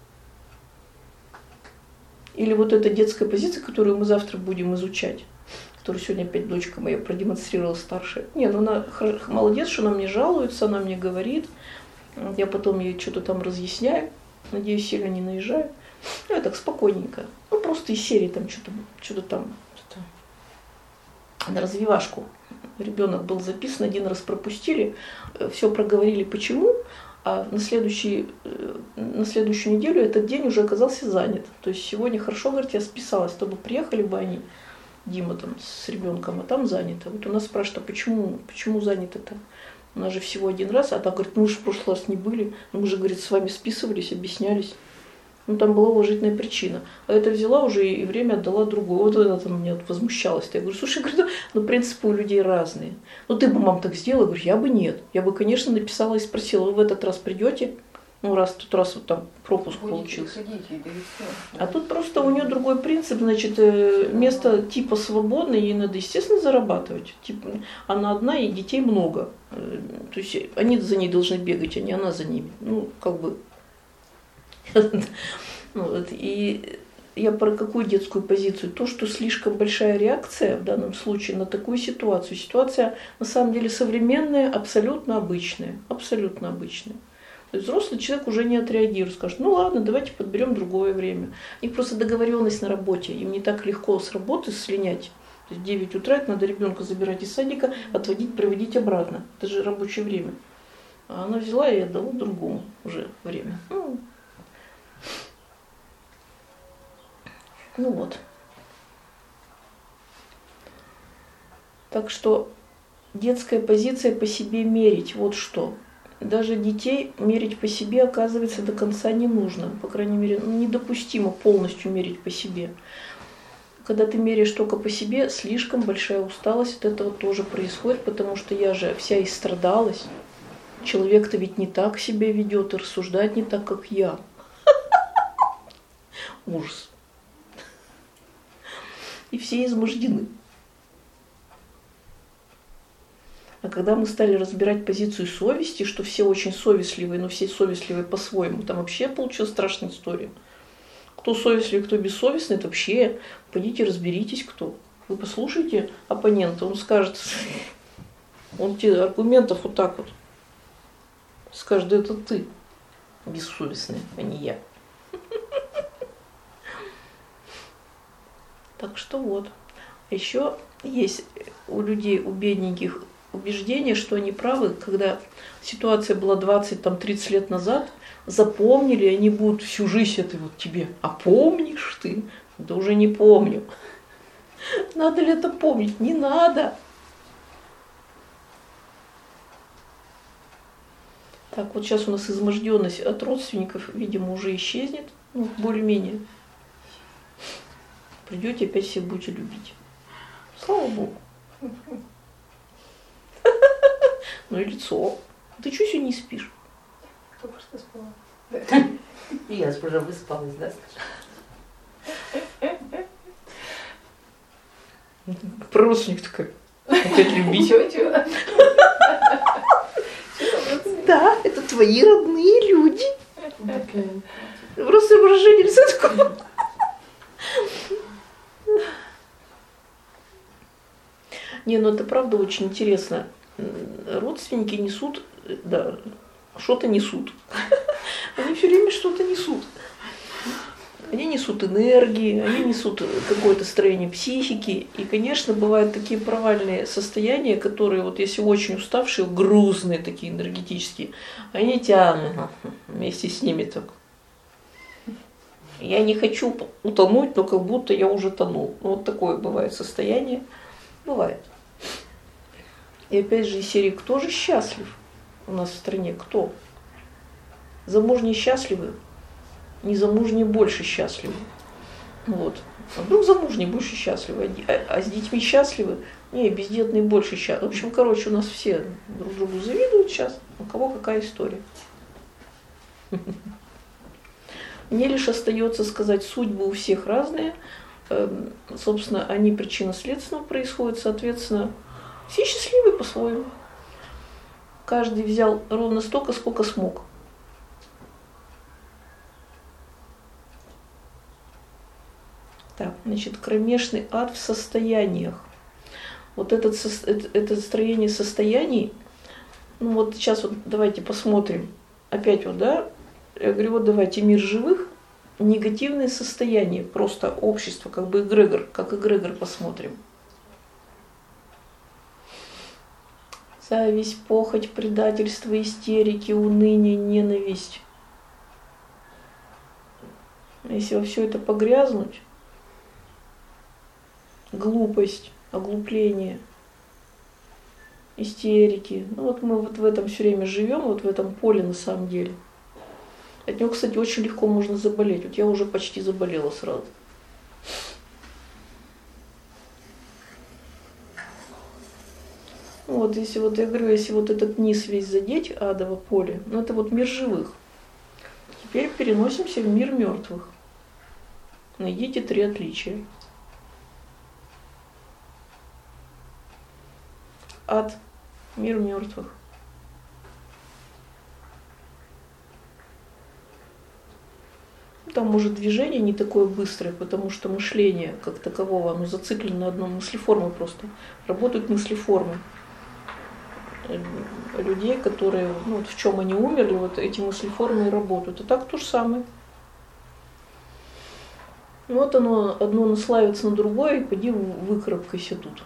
Или вот эта детская позиция, которую мы завтра будем изучать, которую сегодня опять дочка моя продемонстрировала старшая. Не, ну она молодец, что она мне жалуется, она мне говорит. Я потом ей что-то там разъясняю. Надеюсь, сильно не наезжаю. Ну, я так спокойненько. Ну, просто из серии там что-то, что-то там, что-то на развивашку. Ребенок был записан, один раз пропустили, все проговорили почему, а на, следующий, на следующую неделю этот день уже оказался занят. То есть сегодня хорошо, говорит, я списалась, чтобы приехали бы они, Дима там с ребенком, а там занято. Вот у нас спрашивают, а почему, почему занято-то? У нас же всего один раз, а так говорит, мы же в прошлый раз не были, мы же, говорит, с вами списывались, объяснялись. Ну, там была уважительная причина. А это взяла уже и время отдала другой. Вот она там меня возмущалась. Я говорю, слушай, говорю, ну, принципы у людей разные. Ну, ты бы, мам, так сделала? Я говорю, я бы нет. Я бы, конечно, написала и спросила, вы в этот раз придете? Ну, раз тут раз вот там пропуск ходите, получился. Ходите, да и все. А тут просто у нее другой принцип, значит, место типа свободное, ей надо, естественно, зарабатывать. Типа, она одна, и детей много. То есть они за ней должны бегать, а не она за ними. Ну, как бы... И я про какую детскую позицию? То, что слишком большая реакция в данном случае на такую ситуацию. Ситуация на самом деле современная, абсолютно обычная. Абсолютно обычная. То есть взрослый человек уже не отреагирует, скажет, ну ладно, давайте подберем другое время. У них просто договоренность на работе, им не так легко с работы слинять. То есть в девять утра это надо ребенка забирать из садика, отводить, приводить обратно. Это же рабочее время. А она взяла и отдала другому уже время. Ну, ну вот. Так что детская позиция по себе мерить, вот что. Даже детей мерить по себе, оказывается, до конца не нужно. По крайней мере, недопустимо полностью мерить по себе. Когда ты меряешь только по себе, слишком большая усталость от этого тоже происходит, потому что я же вся истрадалась. Человек-то ведь не так себя ведет и рассуждает не так, как я. Ужас. И все измождены. А когда мы стали разбирать позицию совести, что все очень совестливые, но все совестливые по-своему, там вообще получилась страшная история. Кто совестливый, кто бессовестный, это вообще пойдите разберитесь, кто. Вы послушайте оппонента, он скажет, он тебе аргументов вот так вот скажет, да это ты бессовестный, а не я. Так что вот. Еще есть у людей, у бедненьких, убеждение, что они правы, когда ситуация была двадцать-тридцать лет назад, запомнили, они будут всю жизнь это вот тебе. А помнишь ты? Да уже не помню. Надо ли это помнить? Не надо. Так, вот сейчас у нас изможденность от родственников, видимо, уже исчезнет. Ну, более-менее. Придете, опять всех будете любить. Слава Богу. Ну и лицо. Ты что сегодня не спишь? Только что спала. Я же уже выспалась, да? Про родственник такая. Опять любить. Чего-чего? Да, это твои родные люди. соображение лица такого. Не, ну это правда очень интересно. Родственники несут, да, что-то несут. Они все время что-то несут. Они несут энергии, они несут какое-то строение психики. И, конечно, бывают такие провальные состояния, которые, вот если очень уставшие, грузные такие энергетические, они тянут вместе с ними так. Я не хочу утонуть, но как будто я уже тонул. Вот такое бывает состояние. Бывает. И опять же из серии «Кто же счастлив у нас в стране? Кто?» Замужние счастливы, незамужние больше счастливы. Вот. А вдруг замужние больше счастливы, а, а с детьми счастливы? Не, бездетные больше счастливы. В общем, короче, у нас все друг другу завидуют сейчас. У кого какая история. Мне лишь остается сказать, судьбы у всех разные. Собственно, они причинно-следственно происходят, соответственно, все счастливы по-своему. Каждый взял ровно столько, сколько смог. Так, значит, кромешный ад в состояниях. Вот этот, это, это строение состояний, ну вот сейчас вот давайте посмотрим. Опять вот, да, я говорю, вот давайте мир живых, негативные состояния, просто общество, как бы эгрегор, как эгрегор посмотрим. Зависть, похоть, предательство, истерики, уныние, ненависть. Если во все это погрязнуть, глупость, оглупление, истерики. Ну вот мы вот в этом все время живем, вот в этом поле на самом деле. От него, кстати, очень легко можно заболеть. Вот я уже почти заболела сразу. Вот, если вот, я говорю, если вот этот низ весь задеть, адово поле, ну это вот мир живых. Теперь переносимся в мир мертвых. Найдите три отличия. Ад, мир мертвых. Там, может, движение не такое быстрое, потому что мышление как такового, оно зациклено на одном, мыслеформы просто. Работают мыслеформы людей, которые, ну, вот в чем они умерли, вот эти мыслеформы и работают. А так то же самое. Вот оно, одно наслаивается на другое, и поди выкарабкайся тут.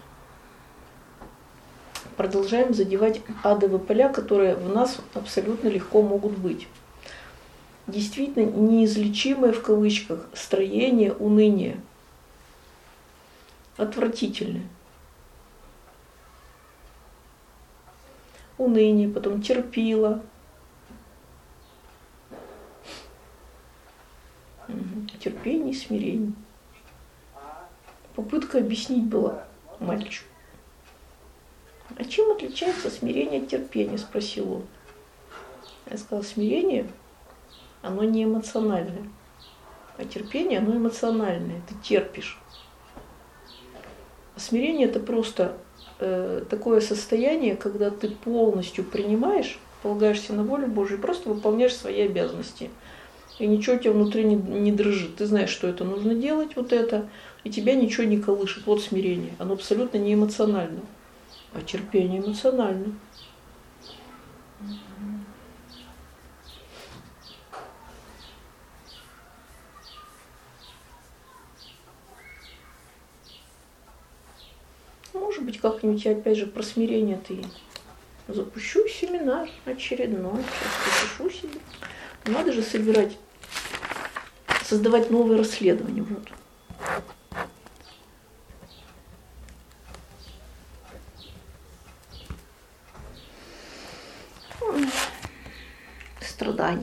Продолжаем задевать адовые поля, которые в нас абсолютно легко могут быть. Действительно неизлечимое в кавычках строение уныния. Отвратительное. Уныние, потом терпило. Терпение, смирение. Попытка объяснить была мальчику. А чем отличается смирение от терпения? Спросил он. Я сказала, смирение, оно не эмоциональное. А терпение, оно эмоциональное. Ты терпишь. А смирение это просто э, такое состояние, когда ты полностью принимаешь, полагаешься на волю Божию и просто выполняешь свои обязанности. И ничего у тебя внутри не, не дрожит. Ты знаешь, что это нужно делать, вот это, и тебя ничего не колышет. Вот смирение. Оно абсолютно не эмоционально. А терпение эмоционально. Может быть, как-нибудь я опять же про смирение-то и запущу семинар очередной. Сейчас запишу себе. Надо же собирать, создавать новые расследования. Вот. Страдания.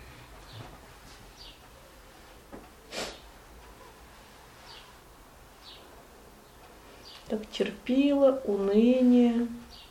Так, терпило, уныние.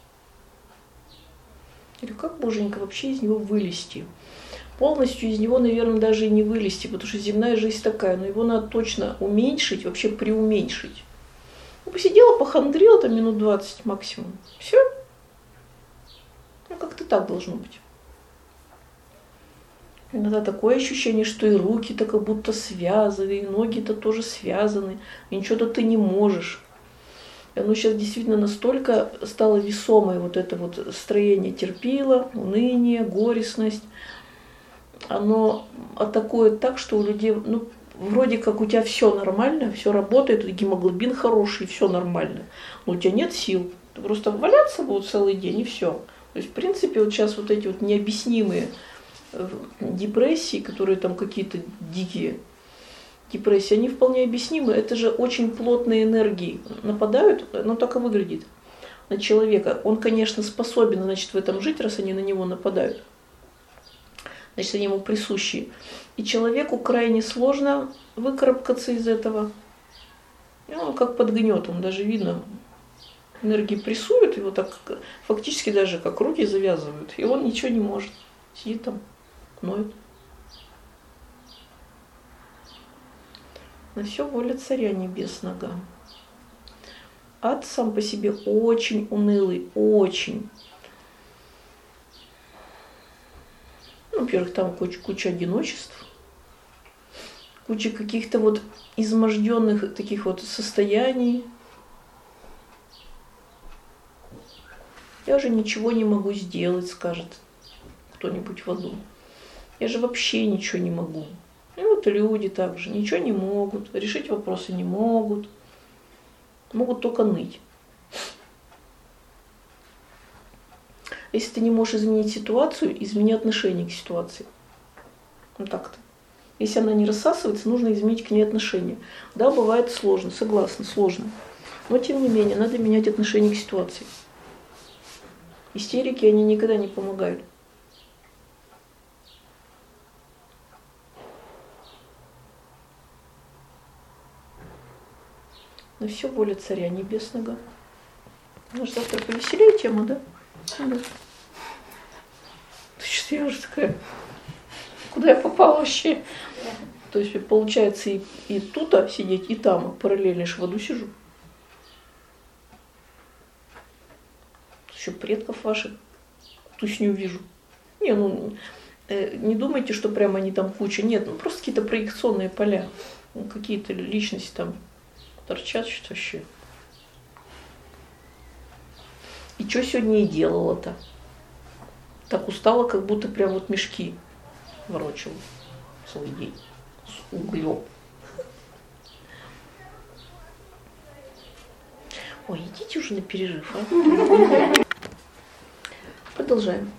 Или как, боженька, вообще из него вылезти? Полностью из него, наверное, даже и не вылезти, потому что земная жизнь такая, но его надо точно уменьшить, вообще преуменьшить. Ну, посидела, похандрила там минут двадцать максимум. Все. Ну, как-то так должно быть. Иногда такое ощущение, что и руки-то как будто связаны, и ноги-то тоже связаны, и ничего-то ты не можешь. И оно сейчас действительно настолько стало весомой, вот это вот строение терпила, уныние, горестность. Оно атакует так, что у людей, ну, вроде как у тебя все нормально, все работает, гемоглобин хороший, все нормально, но у тебя нет сил. Ты просто валяться будут целый день и все. То есть, в принципе, вот сейчас вот эти вот необъяснимые депрессии, которые там какие-то дикие депрессии, они вполне объяснимы. Это же очень плотные энергии нападают, оно так и выглядит на человека. Он, конечно, способен, значит, в этом жить, раз они на него нападают. Значит, они ему присущи. И человеку крайне сложно выкарабкаться из этого. И он как под гнетом, даже видно, энергии прессуют, его так фактически даже как руки завязывают, и он ничего не может. Сидит там, ноет. На все воля Царя Небесного. Ад сам по себе очень унылый, очень. Ну, во-первых, там куча, куча одиночеств, куча каких-то вот изможденных таких вот состояний. Я же ничего не могу сделать, скажет кто-нибудь в аду. Я же вообще ничего не могу. И вот люди также ничего не могут, решить вопросы не могут, могут только ныть. Если ты не можешь изменить ситуацию, измени отношение к ситуации. Вот так-то. Если она не рассасывается, нужно изменить к ней отношение. Да, бывает сложно, согласна, сложно. Но тем не менее, надо менять отношение к ситуации. Истерики, они никогда не помогают. На все воля Царя Небесного. Ну, завтра повеселее тема, да? Да. Что я уже такая, куда я попала вообще? То есть получается и, и тут сидеть, и там, параллельно ж в аду сижу. Еще предков ваших тусню вижу. Не, ну, э, не думайте, что прямо они там куча. Нет, ну просто какие-то проекционные поля. Ну, какие-то личности там торчат, что вообще. И что сегодня и делала-то? Так устала, как будто прям вот мешки ворочала целый день с углем. Ой, идите уже на перерыв, а? Продолжаем.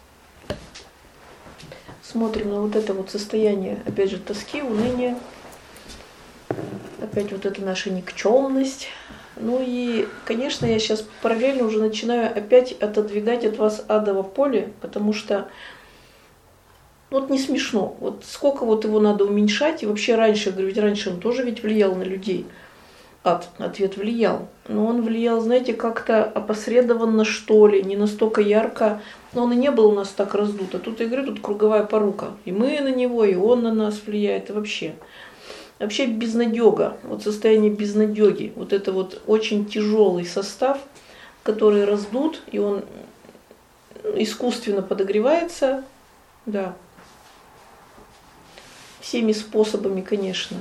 Смотрим на вот это вот состояние, опять же, тоски, уныния. Опять вот эта наша никчемность. Ну и, конечно, я сейчас параллельно уже начинаю опять отодвигать от вас адово поле, потому что вот не смешно. Вот сколько вот его надо уменьшать. И вообще раньше, я говорю, ведь раньше он тоже ведь влиял на людей. Ад, ответ влиял. Но он влиял, знаете, как-то опосредованно, что ли, не настолько ярко. Но он и не был у нас так раздут. А тут, я говорю, тут круговая порука. И мы на него, и он на нас влияет, и вообще. Вообще безнадега, вот состояние безнадеги, вот это вот очень тяжелый состав, который раздут, и он искусственно подогревается, да, всеми способами, конечно.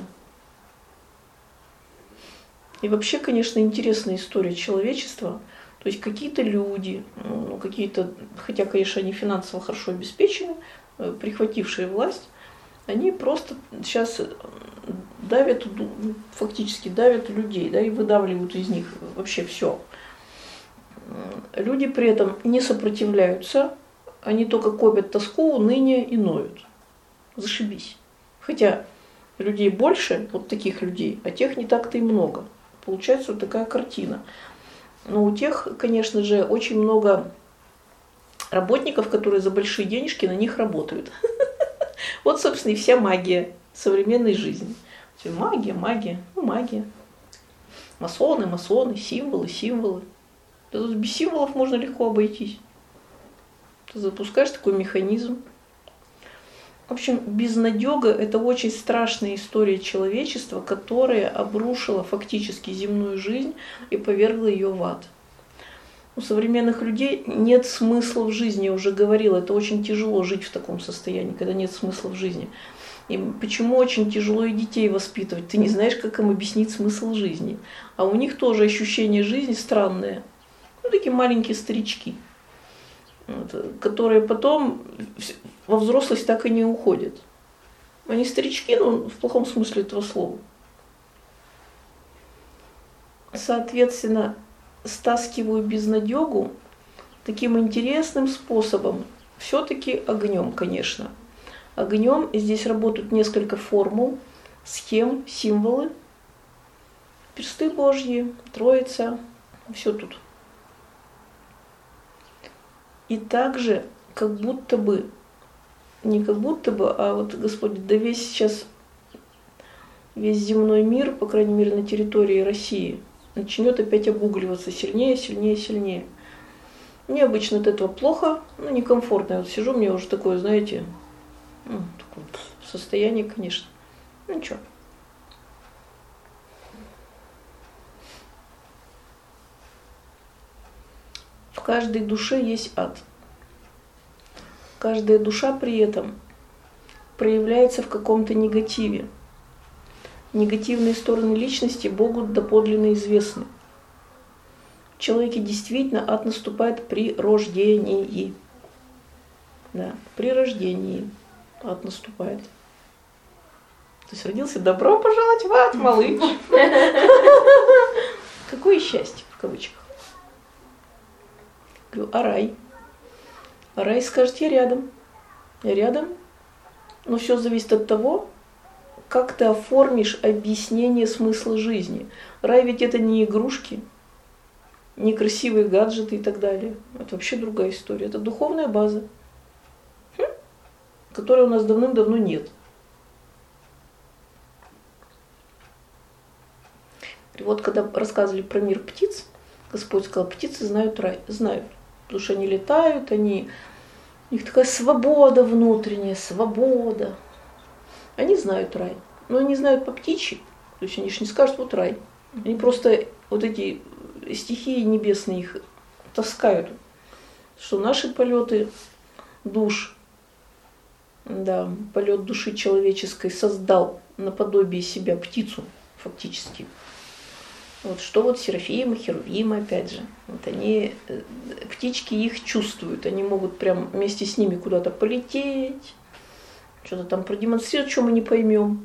И вообще, конечно, интересная история человечества. То есть какие-то люди, ну, какие-то, хотя, конечно, они финансово хорошо обеспечены, прихватившие власть, они просто сейчас давят, фактически давят людей, да, и выдавливают из них вообще все. Люди при этом не сопротивляются, они только копят тоску, уныние и ноют. Зашибись. Хотя людей больше, вот таких людей, а тех не так-то и много. Получается вот такая картина. Но у тех, конечно же, очень много работников, которые за большие денежки на них работают. Вот, собственно, и вся магия современной жизни. Все магия, магия, ну магия. Масоны, масоны, символы, символы. Да тут без символов можно легко обойтись. Ты запускаешь такой механизм. В общем, безнадега – это очень страшная история человечества, которая обрушила фактически земную жизнь и повергла ее в ад. У современных людей нет смысла в жизни, я уже говорила, это очень тяжело жить в таком состоянии, когда нет смысла в жизни. И почему очень тяжело и детей воспитывать? Ты не знаешь, как им объяснить смысл жизни. А у них тоже ощущение жизни странное. Ну, такие маленькие старички, вот, которые потом во взрослость так и не уходят. Они старички, ну, в плохом смысле этого слова. Соответственно, стаскиваю безнадегу таким интересным способом, все-таки огнем, конечно. Огнем здесь работают несколько формул, схем, символы, персты Божьи, Троица, все тут. И также, как будто бы, не как будто бы, а вот Господь, да весь сейчас, весь земной мир, по крайней мере на территории России, начнет опять обугливаться сильнее, сильнее, сильнее. Мне обычно от этого плохо, ну, некомфортно. Я вот сижу, мне уже такое, знаете, ну, такое состояние, конечно. Ну, ничего. В каждой душе есть ад. Каждая душа при этом проявляется в каком-то негативе. Негативные стороны личности Богу доподлинно известны. В человеке действительно ад наступает при рождении. Да, при рождении ад наступает. То есть родился, добро пожаловать в ад, малыш. Какое счастье, в кавычках. Говорю, а рай? А рай скажет, я рядом. Я рядом. Но все зависит от того, как ты оформишь объяснение смысла жизни. Рай ведь это не игрушки, не красивые гаджеты и так далее. Это вообще другая история. Это духовная база, которой у нас давным-давно нет. И вот когда рассказывали про мир птиц, Господь сказал, птицы знают рай, знают. Потому что они летают, они, у них такая свобода внутренняя, свобода. Они знают рай, но они знают по птичьи, то есть они же не скажут вот рай. Они просто вот эти стихии небесные их таскают, что наши полеты душ, да, полет души человеческой создал наподобие себя птицу фактически. Вот что вот Серафимы, Херувимы, опять же, вот они, птички их чувствуют, они могут прям вместе с ними куда-то полететь, что-то там продемонстрировать, что мы не поймем.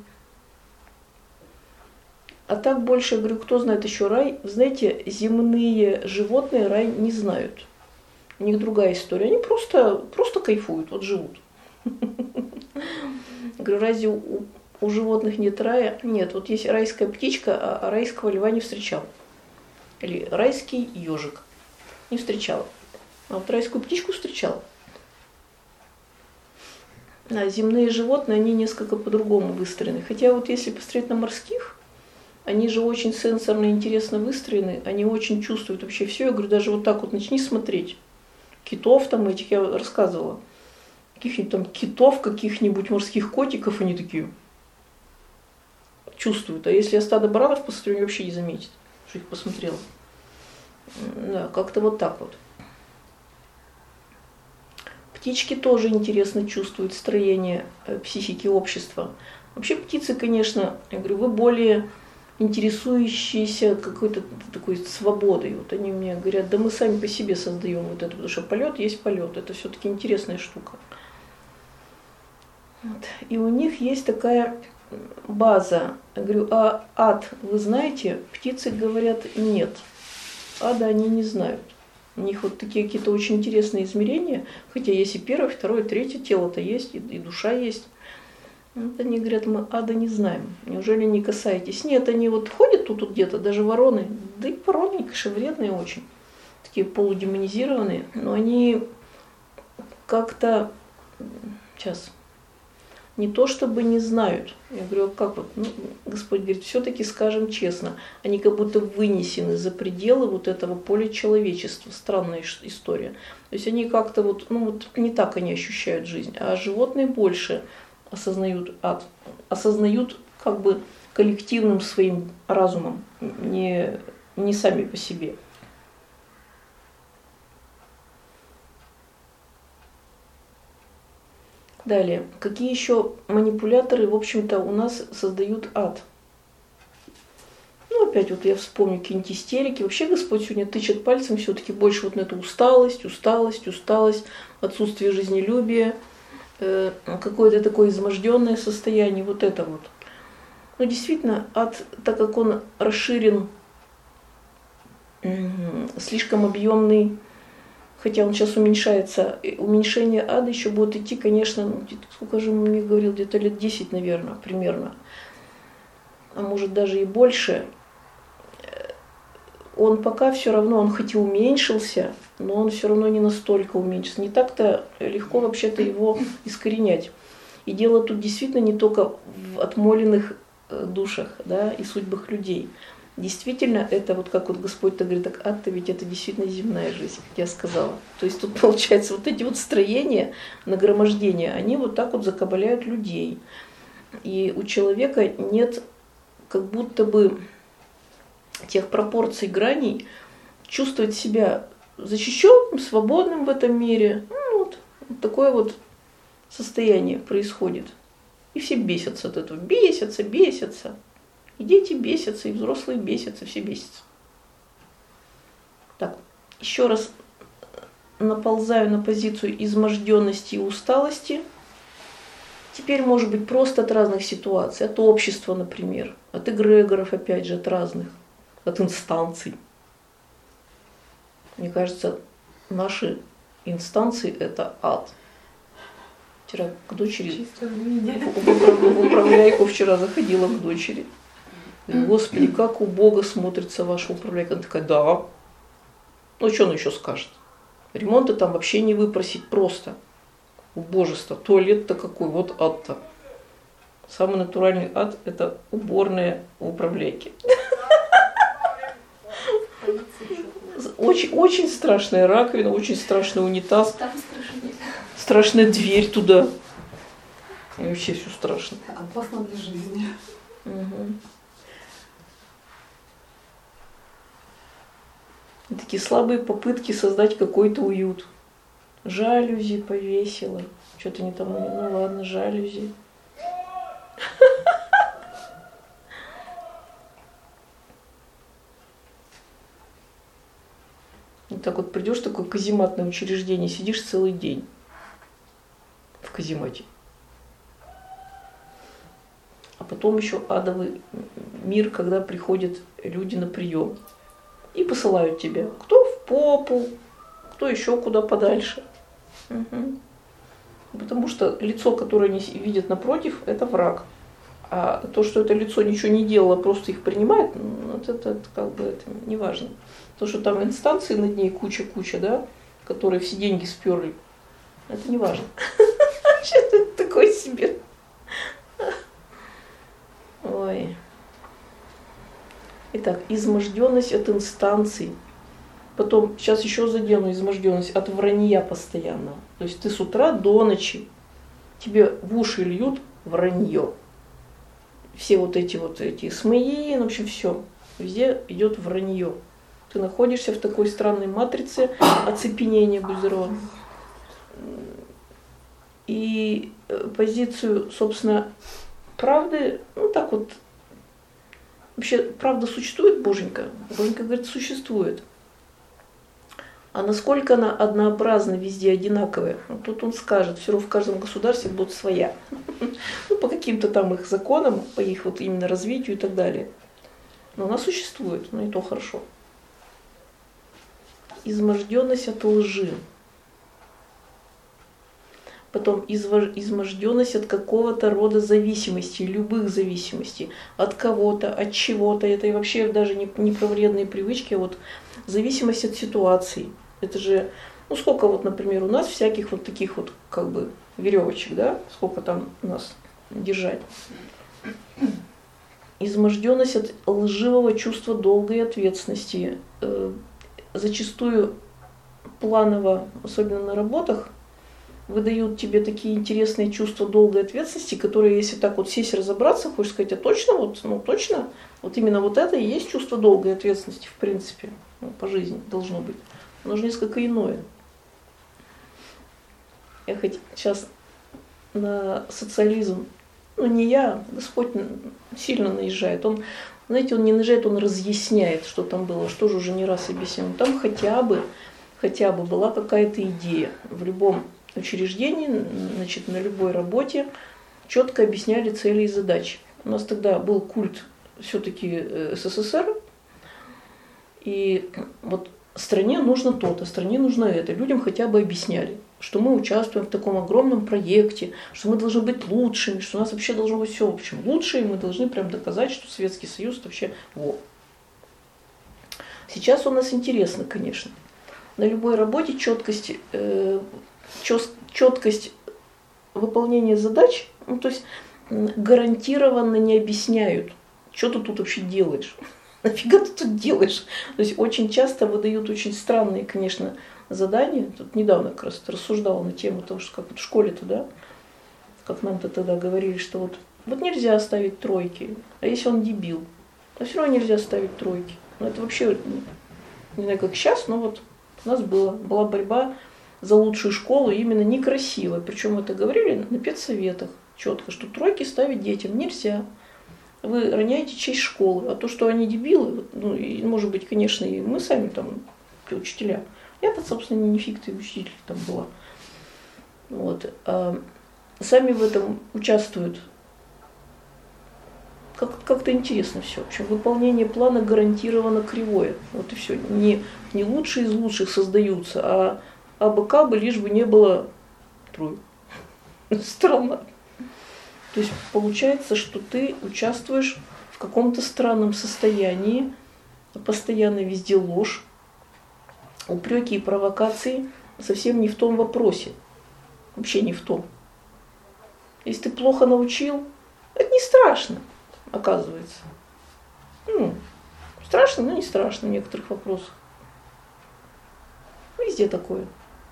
А так больше, я говорю, кто знает еще рай? Знаете, земные животные рай не знают. У них другая история. Они просто, просто кайфуют, вот живут. Я говорю, разве у, у животных нет рая? Нет, вот есть райская птичка, а райского льва не встречал. Или райский ежик не встречал. А вот райскую птичку встречал. А земные животные, они несколько по-другому выстроены. Хотя вот если посмотреть на морских, они же очень сенсорно интересно выстроены, они очень чувствуют вообще все. Я говорю, даже вот так вот начни смотреть. Китов там этих я рассказывала. Каких-нибудь там китов, каких-нибудь морских котиков, они такие чувствуют. А если я стадо баранов посмотрю, они вообще не заметят, что их посмотрела. Да, как-то вот так вот. Птички тоже интересно чувствуют строение психики общества. Вообще птицы, конечно, я говорю, вы более интересующиеся какой-то такой свободой. Вот они мне говорят, да мы сами по себе создаем вот это, потому что полет есть полет, это все-таки интересная штука. Вот. И у них есть такая база. Я говорю, а ад вы знаете? Птицы говорят, нет. Ада они не знают. У них вот такие какие-то очень интересные измерения, хотя есть и первое, второе, третье, тело-то есть, и, и душа есть. Вот они говорят, мы ада не знаем. Неужели не касаетесь? Нет, они вот ходят тут, тут где-то, даже вороны, да и вороны, конечно, вредные очень, такие полудемонизированные, но они как-то, сейчас, не то чтобы не знают. Я говорю, а как вот? Ну, Господь говорит, все-таки скажем честно, они как будто вынесены за пределы вот этого поля человечества. Странная история. То есть они как-то вот, ну вот не так они ощущают жизнь, а животные больше осознают ад, осознают как бы коллективным своим разумом, не, не сами по себе. Далее. Какие еще манипуляторы, в общем-то, у нас создают ад? Ну, опять вот я вспомню какие-нибудь истерики. Вообще Господь сегодня тычет пальцем все-таки больше вот на эту усталость, усталость, усталость, отсутствие жизнелюбия, э, какое-то такое изможденное состояние, вот это вот. Но действительно, ад, так как он расширен, э, слишком объемный, хотя он сейчас уменьшается, уменьшение ада еще будет идти, конечно, ну, сколько же он мне говорил, где-то лет десять, наверное, примерно, а может даже и больше. Он пока все равно, он хоть и уменьшился, но он все равно не настолько уменьшился. Не так-то легко вообще-то его искоренять. И дело тут действительно не только в отмоленных душах, да, и судьбах людей. Действительно, это вот как вот Господь-то говорит, так ад-то ведь это действительно земная жизнь, как я сказала. То есть тут получается вот эти вот строения, нагромождения, они вот так вот закабаляют людей. И у человека нет как будто бы тех пропорций, граней, чувствовать себя защищенным, свободным в этом мире. Ну, вот, вот такое вот состояние происходит. И все бесятся от этого. Бесятся, бесятся. И дети бесятся, и взрослые бесятся, все бесятся. Так, еще раз наползаю на позицию изможденности и усталости. Теперь, может быть, просто от разных ситуаций, от общества, например, от эгрегоров, опять же, от разных, от инстанций. Мне кажется, наши инстанции – это ад. Вчера к дочери, в управляйку вчера заходила к дочери. Говорю, Господи, как у Бога смотрится ваша управляйка. Она такая, да. Ну, что она еще скажет? Ремонта там вообще не выпросить просто. Убожество. Туалет-то какой, вот ад-то. Самый натуральный ад – это уборная в управляйке. Очень, очень страшная раковина, очень страшный унитаз. Там страшнее. Страшная дверь туда. И вообще все страшно. Опасно для жизни. Угу. И такие слабые попытки создать какой-то уют. Жалюзи повесила. Что-то не там, ну ладно, жалюзи. И так вот придешь в такое казематное учреждение, сидишь целый день в каземате. А потом еще адовый мир, когда приходят люди на прием и посылают тебя. Кто в попу, кто еще куда подальше. Угу. Потому что лицо, которое они видят напротив, это враг. А то, что это лицо ничего не делало, просто их принимает, вот это, это как бы это не важно. То, что там инстанции над ней куча-куча, да, которые все деньги сперли, это не важно. Что-то такое себе. Ой. Итак, изможденность от инстанций. Потом, сейчас еще задену изможденность от вранья постоянного. То есть ты с утра до ночи, тебе в уши льют вранье. Все вот эти вот эти СМИ, в общем, все. Везде идет вранье. Ты находишься в такой странной матрице оцепенения, будь здоров. И позицию, собственно, правды, ну так вот, вообще правда существует, Боженька? Боженька говорит, существует. А насколько она однообразна, везде одинаковая, ну, тут он скажет, все равно в каждом государстве будет своя. Ну, по каким-то там их законам, по их вот именно развитию и так далее. Но она существует, ну и то хорошо. Изможденность от лжи. Потом изможденность от какого-то рода зависимости, любых зависимостей. От кого-то, от чего-то. Это и вообще даже не, не про вредные привычки, а вот зависимость от ситуаций. Это же, ну сколько вот, например, у нас всяких вот таких вот как бы веревочек, да? Сколько там у нас держать. Изможденность от лживого чувства долга и ответственности. Зачастую планово, особенно на работах, выдают тебе такие интересные чувства долга и ответственности, которые, если так вот сесть разобраться, хочешь сказать, а точно, вот, ну точно, вот именно вот это и есть чувство долга и ответственности, в принципе, ну, по жизни должно быть. Оно же несколько иное. Я хоть сейчас на социализм, ну не я, Господь сильно наезжает. Он, знаете, он не наезжает, он разъясняет, что там было, что же уже не раз объяснял. Там хотя бы, хотя бы была какая-то идея. В любом учреждении, значит, на любой работе четко объясняли цели и задачи. У нас тогда был культ все-таки СССР, и вот стране нужно то-то, стране нужно это. Людям хотя бы объясняли, что мы участвуем в таком огромном проекте, что мы должны быть лучшими, что у нас вообще должно быть все в общем лучше, и мы должны прям доказать, что Советский Союз это вообще во. Сейчас у нас интересно, конечно. На любой работе четкость, э, четкость выполнения задач, ну, то есть гарантированно не объясняют, что ты тут вообще делаешь. Нафига ты тут делаешь? То есть очень часто выдают очень странные, конечно, задания. Тут недавно как раз рассуждала на тему того, что как вот в школе-то, да, как нам-то тогда говорили, что вот, вот нельзя ставить тройки, а если он дебил, то все равно нельзя ставить тройки. Ну, это вообще, не знаю, как сейчас, но вот у нас было, была борьба за лучшую школу, именно некрасиво. Причем это говорили на педсоветах четко, что тройки ставить детям нельзя. Вы роняете честь школы. А то, что они дебилы, ну, и, может быть, конечно, и мы сами там, учителя. Я-то, собственно, не фиг-то и учитель там была. Вот. А сами в этом участвуют. Как- как-то интересно все. В общем, выполнение плана гарантированно кривое. Вот и все. Не, не лучшие из лучших создаются, а абы-кабы, лишь бы не было троек. Странно. То есть получается, что ты участвуешь в каком-то странном состоянии, постоянно везде ложь, упреки и провокации совсем не в том вопросе, вообще не в том. Если ты плохо научил, это не страшно, оказывается. Ну, страшно, но не страшно в некоторых вопросах. Везде такое.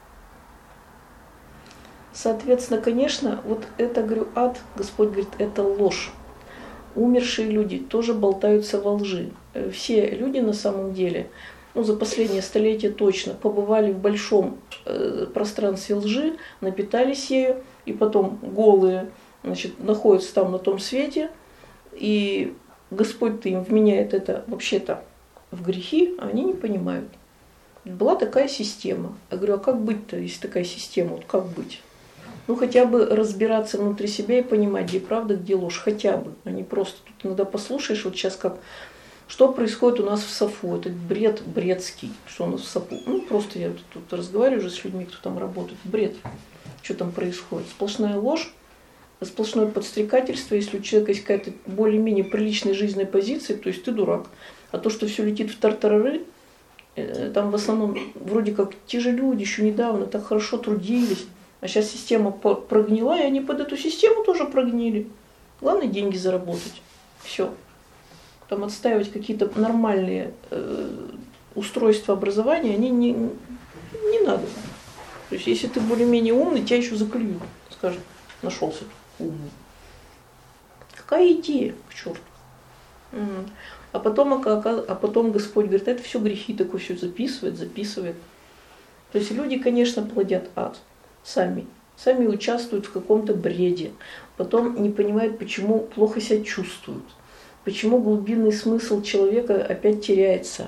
Соответственно, конечно, вот это, говорю, ад, Господь говорит, это ложь. Умершие люди тоже болтаются во лжи. Все люди на самом деле, ну, за последнее столетие точно, побывали в большом э, пространстве лжи, напитались ею, и потом голые, значит, находятся там на том свете, и Господь-то им вменяет это вообще-то в грехи, а они не понимают. Была такая система. Я говорю, а как быть-то, если такая система, вот как быть? Ну, хотя бы разбираться внутри себя и понимать, где правда, где ложь, хотя бы, а не просто тут иногда послушаешь, вот сейчас как, что происходит у нас в САФУ, это бред бредский, что у нас в САФУ, ну, просто я тут разговариваю уже с людьми, кто там работает, бред, что там происходит, сплошная ложь, сплошное подстрекательство, если у человека есть какая-то более-менее приличная жизненная позиция, то есть ты дурак, а то, что все летит в тартарары, там в основном вроде как те же люди еще недавно так хорошо трудились, а сейчас система прогнила, и они под эту систему тоже прогнили. Главное деньги заработать. Все. Там отстаивать какие-то нормальные э, устройства образования, они не, не надо. То есть если ты более-менее умный, тебя еще заклюют. Скажут, нашелся умный. Какая идея, к черту. А потом, а потом Господь говорит, это все грехи, такое все записывает, записывает. То есть люди, конечно, плодят ад. Сами. Сами участвуют в каком-то бреде. Потом не понимают, почему плохо себя чувствуют. Почему глубинный смысл человека опять теряется.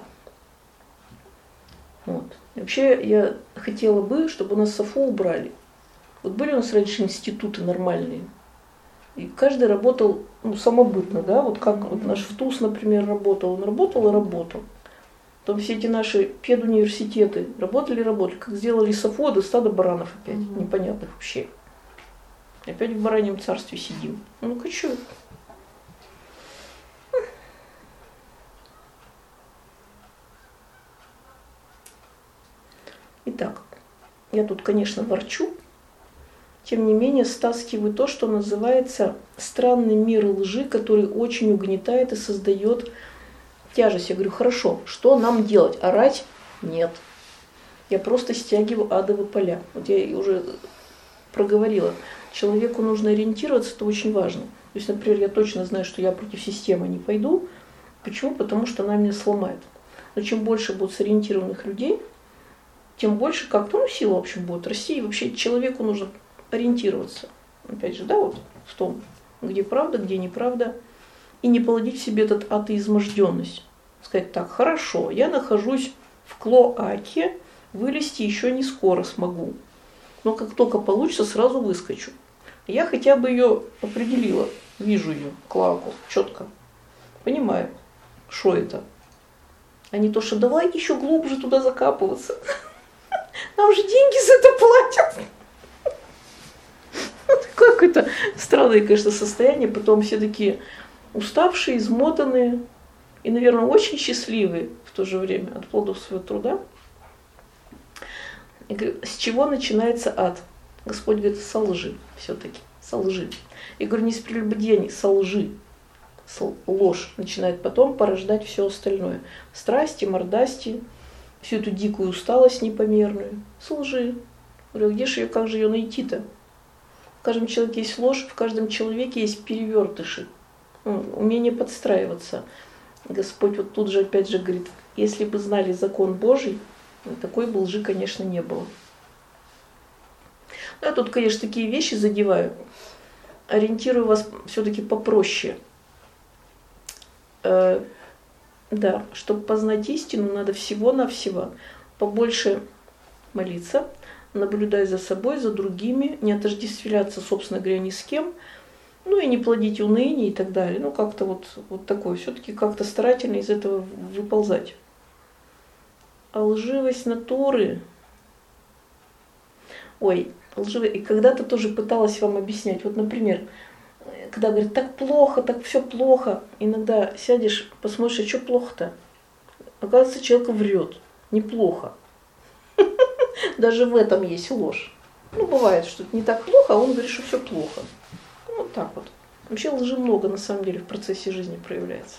Вот. Вообще я хотела бы, чтобы у нас САФУ убрали. Вот были у нас раньше институты нормальные. И каждый работал ну, самобытно, да, вот как вот наш ВТУС, например, работал. Он работал и работал. Там все эти наши педуниверситеты работали, работали, как сделали САФУ, до стада баранов опять, mm-hmm. непонятных вообще. Опять в бараньем царстве сидим. Ну-ка, что? Итак, я тут, конечно, ворчу, тем не менее стаскиваю то, что называется странный мир лжи, который очень угнетает и создает тяжесть. Я говорю, хорошо, что нам делать? Орать? Нет. Я просто стягиваю адовые поля. Вот я уже проговорила. Человеку нужно ориентироваться, это очень важно. То есть, например, я точно знаю, что я против системы не пойду. Почему? Потому что она меня сломает. Но чем больше будет сориентированных людей, тем больше как-то, ну, сила, в общем, будет расти. И вообще человеку нужно ориентироваться. Опять же, да, вот в том, где правда, где неправда. И не плодить в себе этот ад и изможденность. Сказать так, хорошо, я нахожусь в клоаке, вылезти еще не скоро смогу. Но как только получится, сразу выскочу. Я хотя бы ее определила, вижу ее, клоаку, четко. Понимаю, что это. А не то, что давайте еще глубже туда закапываться. Нам же деньги за это платят. Какое-то странное, конечно, состояние. Потом все такие уставшие, измотанные и, наверное, очень счастливые в то же время от плодов своего труда. Я говорю, с чего начинается ад? Господь говорит, со лжи все-таки, со лжи. Я говорю, не с прелюбодеяний, со лжи. Ложь начинает потом порождать все остальное. Страсти, мордасти, всю эту дикую усталость непомерную. С лжи. Говорю, где же ее, как же ее найти-то? В каждом человеке есть ложь, в каждом человеке есть перевертыши. Умение подстраиваться. Господь вот тут же опять же говорит, если бы знали закон Божий, такой бы лжи, конечно, не было. Я тут, конечно, такие вещи задеваю. Ориентирую вас все-таки попроще. Э, да, чтобы познать истину, надо всего-навсего побольше молиться, наблюдая за собой, за другими, не отождествляться, собственно говоря, ни с кем, ну и не плодить уныние и так далее. Ну, как-то вот, вот такое. Все-таки как-то старательно из этого выползать. А лживость натуры... Ой, лживая... И когда-то тоже пыталась вам объяснять. Вот, например, когда говорят, так плохо, так все плохо. Иногда сядешь, посмотришь, а что плохо-то? Оказывается, человек врет. Неплохо. Даже в этом есть ложь. Ну, бывает, что это не так плохо, а он говорит, что все плохо. Ну, вот так вот. Вообще лжи много, на самом деле, в процессе жизни проявляется.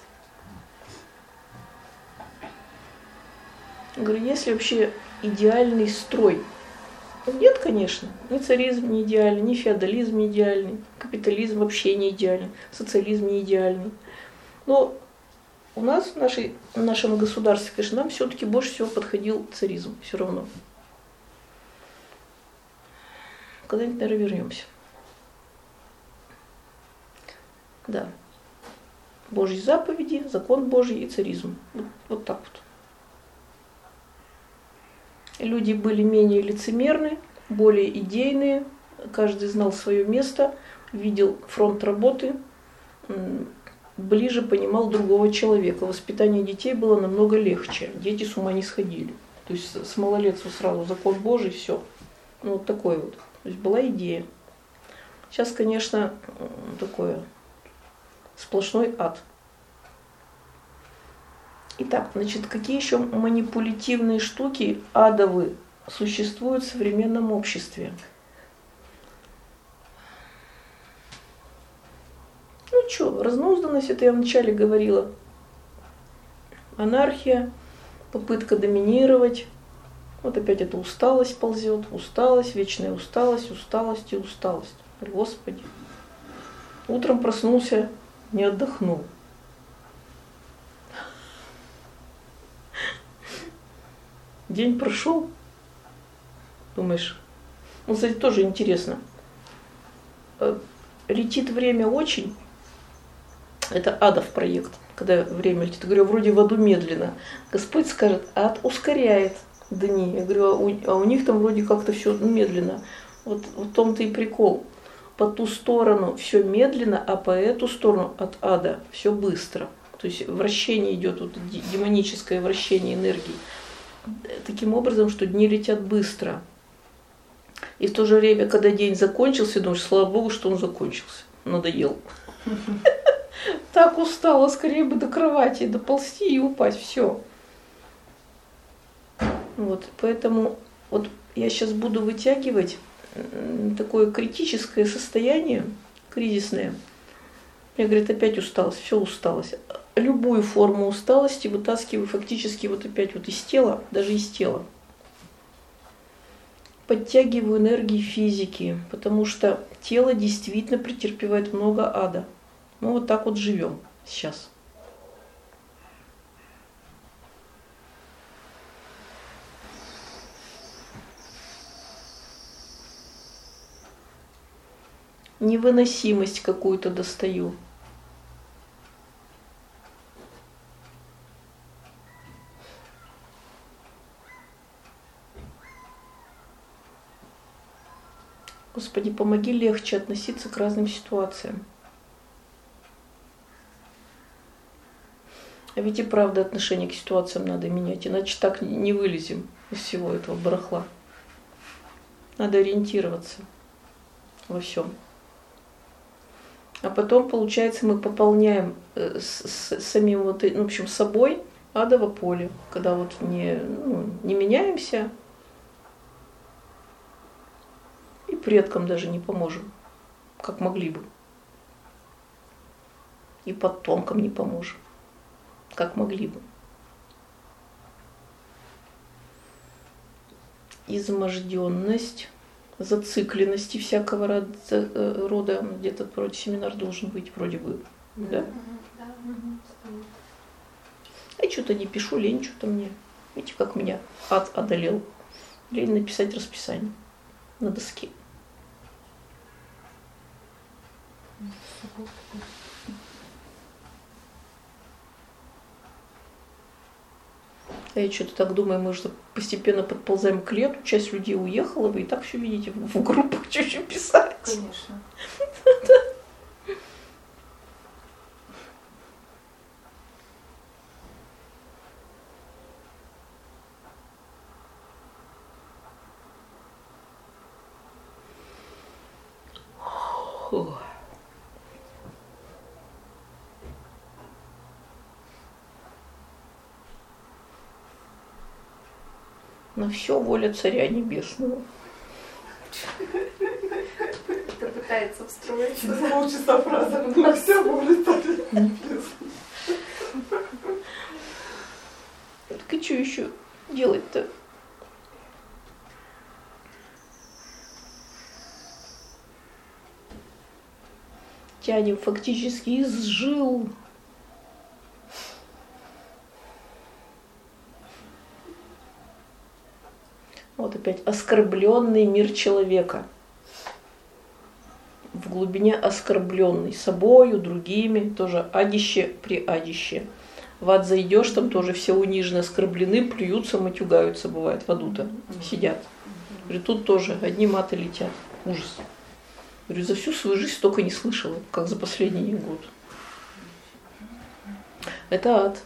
Я говорю, есть ли вообще идеальный строй? Нет, конечно. Ни царизм не идеальный, ни феодализм не идеальный, капитализм вообще не идеальный, социализм не идеальный. Но у нас, в, нашей, в нашем государстве, конечно, нам все-таки больше всего подходил царизм, все равно. Когда-нибудь, наверное, вернемся. Да. Божьи заповеди, закон Божий и царизм. Вот, вот так вот. Люди были менее лицемерны, более идейные, каждый знал свое место, видел фронт работы, ближе понимал другого человека. Воспитание детей было намного легче, дети с ума не сходили. То есть с малолетства сразу закон Божий, все. Ну вот такой вот. То есть была идея. Сейчас, конечно, такое сплошной ад. Итак, значит, какие еще манипулятивные штуки адовые существуют в современном обществе? Ну что, разнузданность, это я вначале говорила. Анархия, попытка доминировать. Вот опять эта усталость ползет, усталость, вечная усталость, усталость и усталость. Господи. Утром проснулся, не отдохнул. День прошел, думаешь, ну, кстати, тоже интересно. Летит время очень, это адов проект, когда время летит. Я говорю, вроде в аду медленно. Господь скажет, ад ускоряет дни. Я говорю, а у, а у них там вроде как-то все медленно. Вот в том-то и прикол. По ту сторону все медленно, а по эту сторону от ада все быстро. То есть вращение идет, вот, демоническое вращение энергии. Таким образом, что дни летят быстро. И в то же время, когда день закончился, думаешь, слава Богу, что он закончился. Надоел. Так устала, скорее бы до кровати доползти и упасть. Все. Вот, поэтому вот я сейчас буду вытягивать такое критическое состояние, кризисное. Мне говорят, опять усталость, все усталость. Любую форму усталости вытаскиваю фактически вот опять вот из тела, даже из тела. Подтягиваю энергии физики, потому что тело действительно претерпевает много ада. Мы вот так вот живем сейчас. невыносимость какую-то достаю. Господи, помоги легче относиться к разным ситуациям. А ведь и правда отношение к ситуациям надо менять, иначе так не вылезем из всего этого барахла. Надо ориентироваться во всем. А потом, получается, мы пополняем с, с самим вот, ну, в общем, собой адово поле, когда вот не, ну, не меняемся, и предкам даже не поможем, как могли бы. И потомкам не поможем, как могли бы. Изможденность, зацикленности всякого рода, рода где-то вроде семинар должен быть, вроде бы, да? Да. Я что-то не пишу, лень что-то мне. Видите, как меня ад одолел. Лень написать расписание на доске. А я что-то так думаю, мы уже постепенно подползаем к лету, часть людей уехала, вы и так все видите в группах, что еще писать. Конечно. Фух. На все воля Царя Небесного. Это пытается встроиться. Это полчаса фраза. На все воля Царя. Так и что еще делать-то? Тянем фактически из жил. Вот опять оскорбленный мир человека. В глубине оскорбленный собою, другими, тоже адище при адище. В ад зайдешь, там тоже все унижены, оскорблены, плюются, матюгаются, бывает, в аду-то сидят. Говорю, тут тоже одни маты летят. Ужас. Говорю, за всю свою жизнь столько не слышала, как за последний год. Это ад.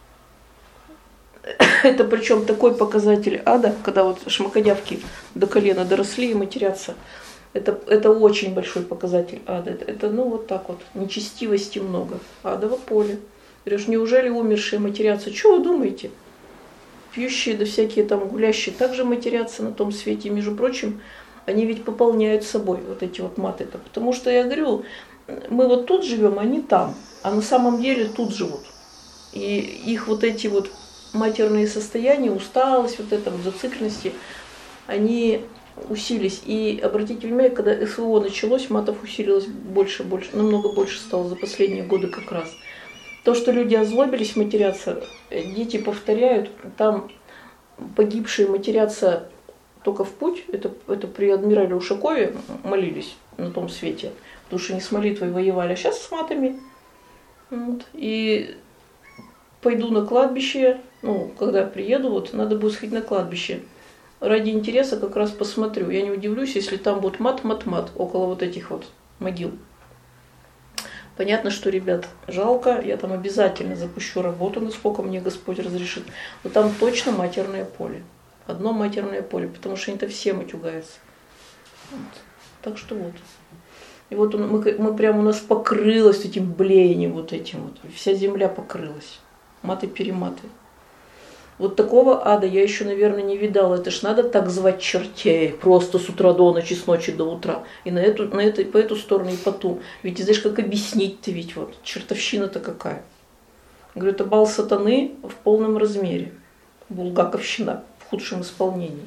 Это причем такой показатель ада, когда вот шмакодявки до колена доросли и матерятся. Это, это очень большой показатель ада. Это, это ну вот так вот, нечестивости много. Адово поле. Говоришь, неужели умершие матерятся? Чего вы думаете? Пьющие да всякие там гулящие также матерятся на том свете. Между прочим, они ведь пополняют собой вот эти вот маты-то. Потому что я говорю, мы вот тут живем, они там. А на самом деле тут живут. И их вот эти вот матерные состояния, усталость, вот это вот зацикленности, они усилились. И обратите внимание, когда СВО началось, матов усилилось больше, больше, намного больше стало за последние годы как раз. То, что люди озлобились матерятся, дети повторяют, там погибшие матерятся только в путь, это, это при адмирале Ушакове молились на том свете, потому что не с молитвой воевали, а сейчас с матами. Вот. И пойду на кладбище, ну, когда приеду, вот, надо будет сходить на кладбище. Ради интереса как раз посмотрю. Я не удивлюсь, если там будет мат-мат-мат около вот этих вот могил. Понятно, что, ребят, жалко, я там обязательно запущу работу, насколько мне Господь разрешит. Но там точно матерное поле. Одно матерное поле, потому что они-то все матюгаются. Вот. Так что вот. И вот он, мы, мы прямо у нас покрылось этим блеянием вот этим вот. Вся земля покрылась. Маты-перематы. Вот такого ада я еще, наверное, не видала. Это ж надо так звать чертей. Просто с утра до ночи, с ночи до утра. И на эту, на эту, по эту сторону, и по ту. Ведь знаешь, как объяснить-то ведь вот. Чертовщина-то какая. Я говорю, это бал сатаны в полном размере. Булгаковщина в худшем исполнении.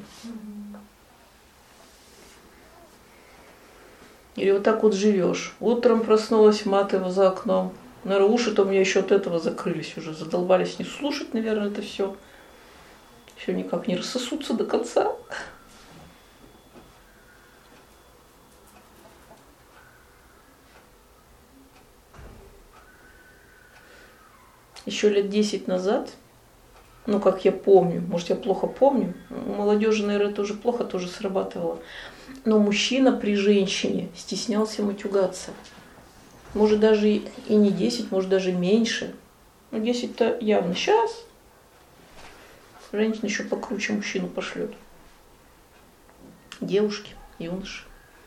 Или вот так вот живешь. Утром проснулась, маты за окном. Наверное, уши-то у меня еще от этого закрылись уже. Задолбались не слушать, наверное, это все. Все никак не рассосутся до конца. еще лет десять назад, ну, как я помню, может, я плохо помню, у молодежи, наверное, это уже плохо тоже срабатывало, но мужчина при женщине стеснялся матюгаться. Может, даже и не десять, может, даже меньше. Ну, десять-то явно. Сейчас женщина еще покруче мужчину пошлет. Девушки, юноши.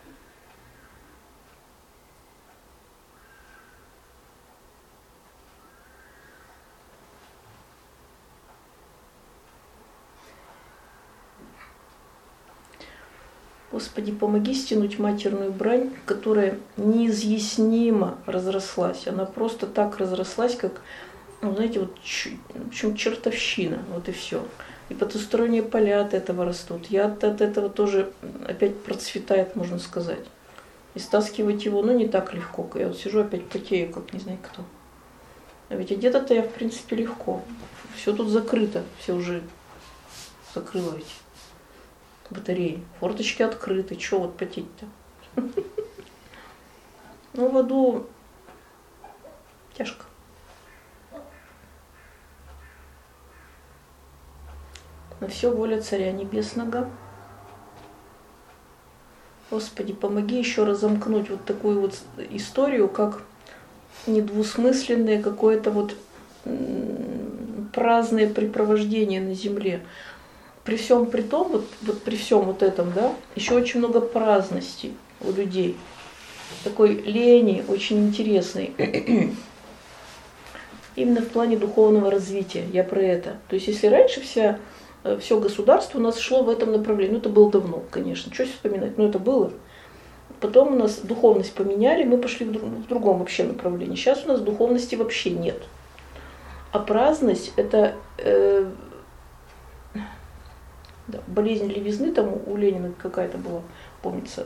Господи, помоги стянуть матерную брань, которая неизъяснимо разрослась. Она просто так разрослась, как, ну, знаете, вот, в общем, чертовщина, вот и все. И потусторонние поля от этого растут. Яд от этого тоже опять процветает, можно сказать. И стаскивать его, ну, не так легко. Я вот сижу, опять потею, как не знаю кто. А ведь одета-то я, в принципе, легко. Все тут закрыто, все уже закрыло эти батареи. Форточки открыты, чего вот потеть-то? Ну, в аду тяжко. На все воля Царя Небесного. Господи, помоги еще разомкнуть вот такую вот историю, как недвусмысленное какое-то вот праздное препровождение на земле. При всем при том, вот, вот при всем вот этом, да, еще очень много праздности у людей. Такой лени, очень интересной. Именно в плане духовного развития, я про это. То есть если раньше вся, все государство у нас шло в этом направлении, ну это было давно, конечно, что вспоминать, но это было. Потом у нас духовность поменяли, мы пошли в, друг, в другом вообще направлении. Сейчас у нас духовности вообще нет. А праздность это... Э, Да, болезнь левизны, там у Ленина какая-то была, помнится.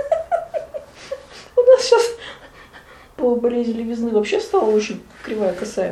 У нас сейчас по болезни левизны вообще стала очень кривая, косая.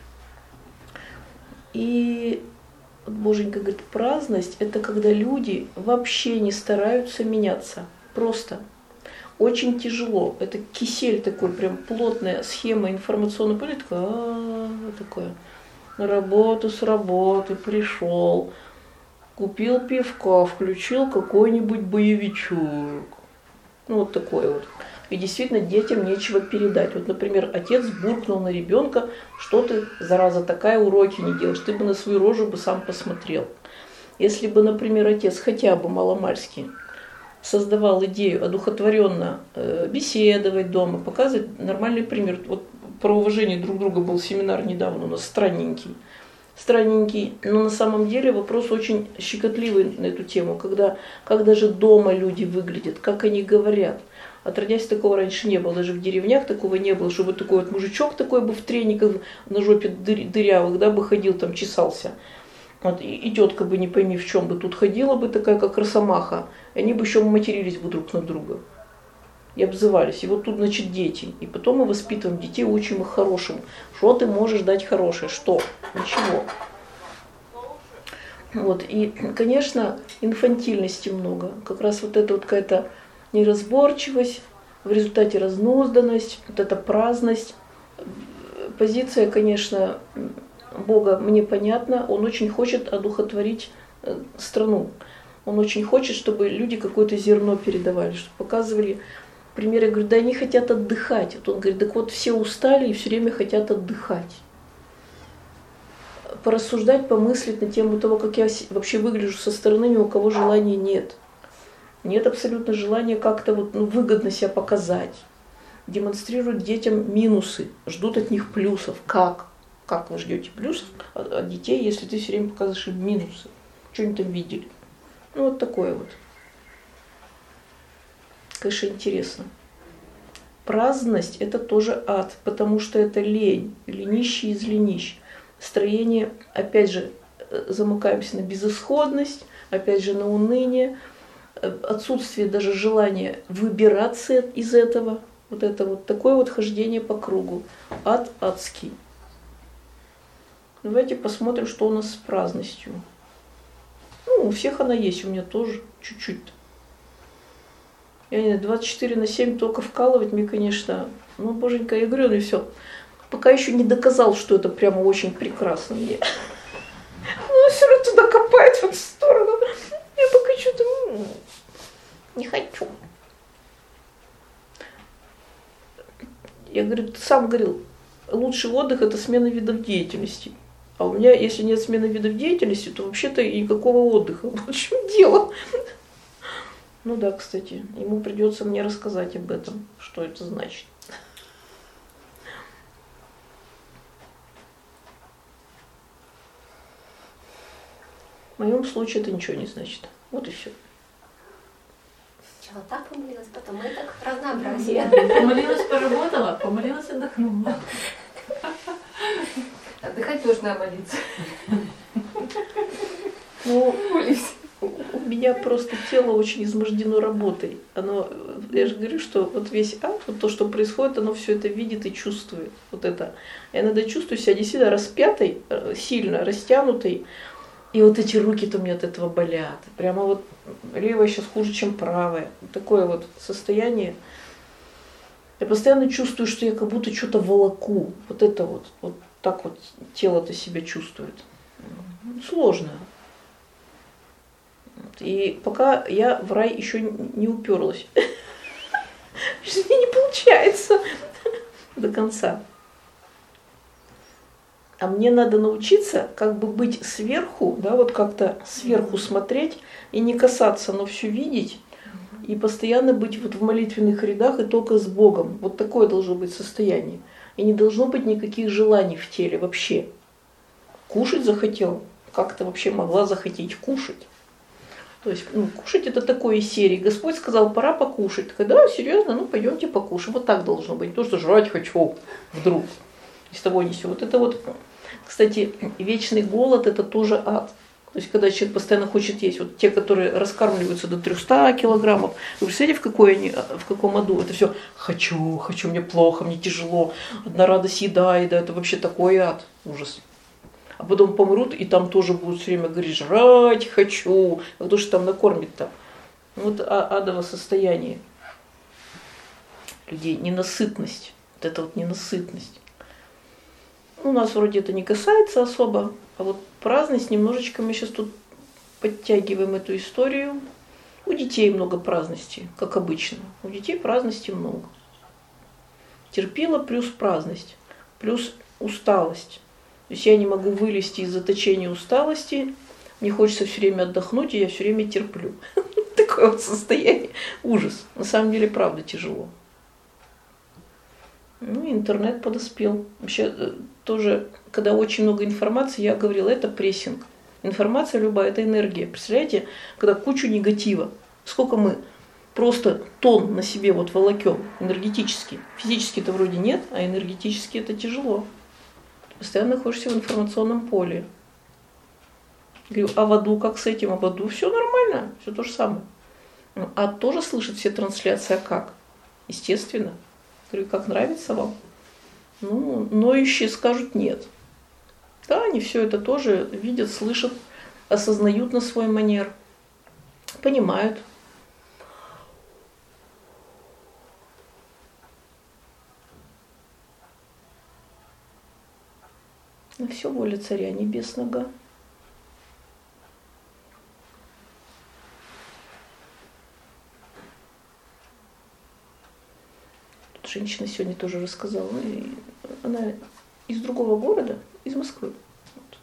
И Боженька говорит, праздность – это когда люди вообще не стараются меняться. Просто. Очень тяжело. Это кисель такой, прям плотная схема информационной политики. А, такое. На работу с работы пришел. Купил пивка, включил какой-нибудь боевичок. Ну, вот такое вот. И действительно детям нечего передать. Вот, например, отец буркнул на ребенка, что ты, зараза такая, уроки не делаешь. Ты бы на свою рожу бы сам посмотрел. Если бы, например, отец хотя бы маломальски создавал идею одухотворенно э, беседовать дома, показывать нормальный пример. Вот про уважение друг друга был семинар недавно у нас странненький. Странненький, но на самом деле вопрос очень щекотливый на эту тему, когда, как даже дома люди выглядят, как они говорят. Отродясь, такого раньше не было, даже в деревнях такого не было, чтобы такой вот мужичок такой бы в трениках на жопе дыр, дырявых, да, бы ходил там, чесался. Вот, и, и тетка бы не пойми в чем бы тут ходила бы такая, как росомаха, и они бы еще матерились бы друг на друга. И обзывались. И вот тут, значит, дети. И потом мы воспитываем детей, учим их хорошему. Что ты можешь дать хорошее? Что? Ничего. Вот. И, конечно, инфантильности много. Как раз вот эта вот какая-то неразборчивость, в результате разнузданность, вот эта праздность. Позиция, конечно, Бога мне понятна. Он очень хочет одухотворить страну. Он очень хочет, чтобы люди какое-то зерно передавали, чтобы показывали примеры. Говорит, да они хотят отдыхать. Вот он говорит, так вот все устали и все время хотят отдыхать. Порассуждать, помыслить на тему того, как я вообще выгляжу со стороны, ни у кого желания нет. Нет абсолютно желания как-то вот, ну, выгодно себя показать. Демонстрируют детям минусы, ждут от них плюсов. Как? Как вы ждете плюсов от детей, если ты все время показываешь им минусы? Что они там видели? Ну вот такое вот. Конечно, интересно. Праздность – это тоже ад, потому что это лень, ленищий из ленищ. Строение, опять же, замыкаемся на безысходность, опять же на уныние, отсутствие даже желания выбираться из этого. Вот это вот такое вот хождение по кругу. Ад адский. Давайте посмотрим, что у нас с праздностью. Ну, у всех она есть, у меня тоже чуть-чуть. Я не знаю, двадцать четыре на семь только вкалывать мне, конечно, ну, боженька, я говорю, ну и все. пока еще не доказал, что это прямо очень прекрасно мне. Но он все равно туда копает в эту сторону. Я пока что-то не хочу. Я говорю, ты сам говорил, лучший отдых – это смена видов деятельности. А у меня, если нет смены видов деятельности, то вообще-то и никакого отдыха. В чем дело? Ну да, кстати, ему придется мне рассказать об этом, что это значит. В моем случае это ничего не значит. Вот и все. Сначала так помолилась, потом и так разнообразие. Помолилась, поработала, помолилась, отдохнула. Отдыхать тоже надо молиться. Ну, у меня просто тело очень измождено работой. Оно, я же говорю, что вот весь ад, вот то, что происходит, оно все это видит и чувствует. Вот это. Я иногда чувствую себя действительно распятой, сильно растянутой. И вот эти руки-то у меня от этого болят. Прямо вот левая сейчас хуже, чем правая. Такое вот состояние. Я постоянно чувствую, что я как будто что-то волоку. Вот это вот. Вот так вот тело-то себя чувствует. Сложно. И пока я в рай еще не уперлась. Мне не получается до конца. А мне надо научиться как бы быть сверху, да, вот как-то сверху смотреть и не касаться, но все видеть. И постоянно быть вот в молитвенных рядах и только с Богом. Вот такое должно быть состояние. И не должно быть никаких желаний в теле вообще. Кушать захотел. Как ты вообще могла захотеть кушать? То есть, ну, кушать это такое из серии. Господь сказал, пора покушать. Такая, да, серьезно, ну пойдемте покушаем. Вот так должно быть. Не то, что жрать хочу вдруг. Из того ни сего. Вот это вот, кстати, вечный голод это тоже ад. То есть, когда человек постоянно хочет есть, вот те, которые раскармливаются до трехсот килограммов, вы представляете, в, какой они, в каком аду? Это все хочу, хочу, мне плохо, мне тяжело, одна радость еда, еда, это вообще такой ад, ужас. А потом помрут, и там тоже будут все время говорить, жрать хочу, а кто же там накормит там? Вот адово состояние людей, ненасытность, вот это вот ненасытность. У нас вроде это не касается особо, а вот праздность немножечко мы сейчас тут подтягиваем эту историю. У детей много праздности, как обычно. У детей праздности много. Терпила плюс праздность, плюс усталость. То есть я не могу вылезти из заточения усталости, мне хочется все время отдохнуть, и я все время терплю. Такое вот состояние. Ужас. На самом деле, правда, тяжело. Ну, интернет подоспел. Вообще, тоже, когда очень много информации, я говорила, это прессинг. Информация любая, это энергия. Представляете, когда кучу негатива, сколько мы просто тон на себе вот волокем энергетически. Физически-то вроде нет, а энергетически это тяжело. Постоянно находишься в информационном поле. Говорю, а в аду как с этим? А в аду все нормально, все то же самое. А тоже слышит все трансляции, а как? Естественно. Говорю, как нравится вам? Ну, ноющие скажут нет. Да, они все это тоже видят, слышат, осознают на свой манер, понимают. Ну все, воля Царя Небесного. Тут женщина сегодня тоже рассказала. Она из другого города, из Москвы. Вот.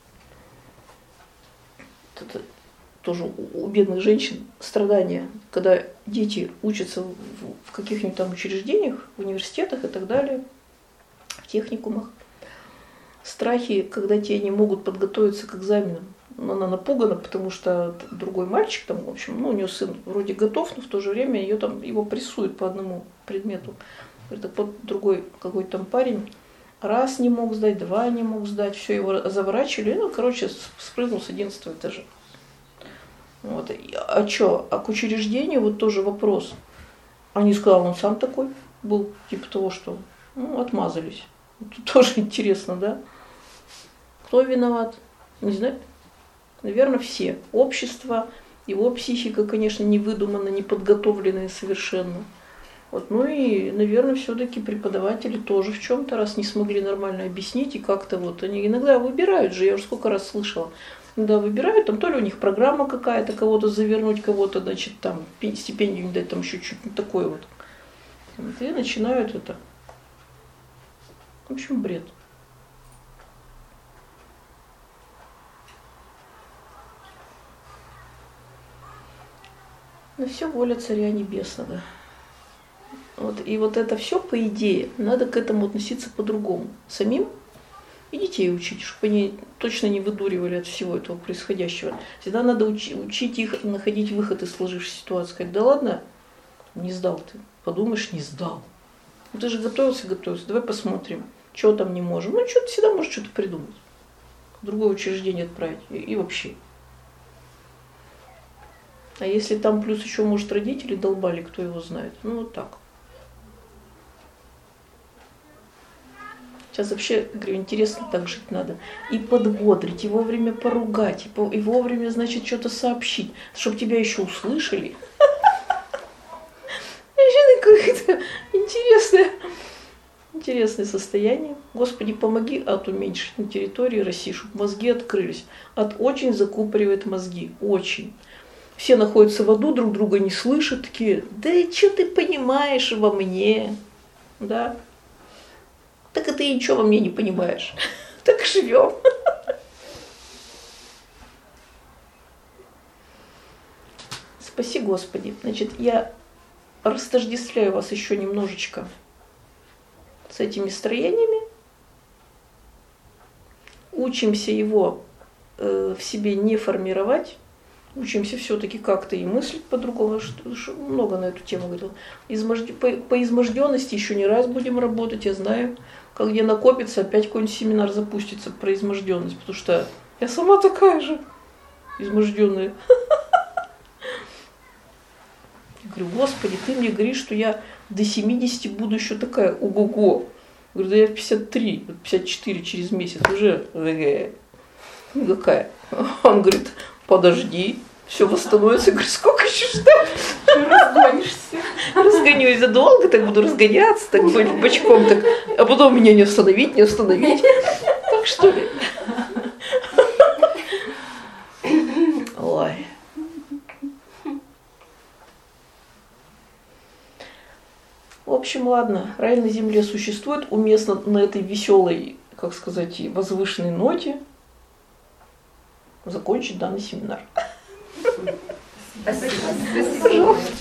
Это тоже у бедных женщин страдания, когда дети учатся в каких-нибудь там учреждениях, в университетах и так далее, в техникумах. Страхи, когда те не могут подготовиться к экзаменам. Она напугана, потому что другой мальчик, там, в общем, ну, у нее сын вроде готов, но в то же время ее там, его прессуют по одному предмету. Так вот, другой какой-то там парень раз не мог сдать, два не мог сдать, все, его заворачивали, ну, короче, спрыгнул с одиннадцатого этажа. Вот. А что, а к учреждению вот тоже вопрос. А не сказал, он сам такой был, типа того, что, ну, отмазались. Тут тоже интересно, да? Кто виноват? Не знаю. Наверное, все. Общество, его психика, конечно, не выдумана, не подготовленная совершенно. Вот, ну и, наверное, все-таки преподаватели тоже в чем-то, раз не смогли нормально объяснить, и как-то вот они иногда выбирают же, я уже сколько раз слышала, иногда выбирают, там то ли у них программа какая-то, кого-то завернуть, кого-то, значит, там стипендию не дать, там еще что-то такое вот. Вот. И начинают это. В общем, бред. Но все воля Царя Небесного. Вот, и вот это все, по идее, надо к этому относиться по-другому. Самим и детей учить, чтобы они точно не выдуривали от всего этого происходящего. Всегда надо учи, учить их находить выход из сложившейся ситуации. Сказать, да ладно, не сдал ты. Подумаешь, не сдал. Ну, ты же готовился, готовился. Давай посмотрим, что там не можем. Ну, что-то всегда можешь что-то придумать. В другое учреждение отправить. И, и вообще. А если там плюс еще, может, родители долбали, кто его знает. Ну, вот так. Сейчас вообще, говорю, интересно так жить надо. И подбодрить, и вовремя поругать, и, по, и вовремя, значит, что-то сообщить, чтобы тебя еще услышали. Вообще какое-то интересное, интересное состояние. Господи, помоги ад уменьшить на территории России, чтобы мозги открылись. Ад очень закупоривает мозги, очень. Все находятся в аду, друг друга не слышат, такие, да и что ты понимаешь во мне, да? Так и ты ничего во мне не понимаешь. Так живем. Спаси Господи. Значит, я растождествляю вас еще немножечко с этими строениями. Учимся его э, в себе не формировать. Учимся все-таки как-то и мыслить по-другому. Много на эту тему говорил. Изможд... По, по изможденности еще не раз будем работать, я знаю. Как где накопится, опять какой-нибудь семинар запустится про изможденность, потому что я сама такая же изможденная. Я говорю, Господи, ты мне говоришь, что я до семидесяти буду еще такая, ого-го. Я говорю, да я в пятьдесят три, пятьдесят четыре через месяц уже какая. Он говорит, подожди, все восстановится. Я говорю, сколько еще ждать? Разгонишься. Разгонюсь, долго так буду разгоняться, так бочком, так, а потом меня не остановить, не остановить. Так что ли? Ой. В общем, ладно, рай на земле существует, уместно на этой веселой, как сказать, возвышенной ноте закончить данный семинар. Спасибо. Пожалуйста.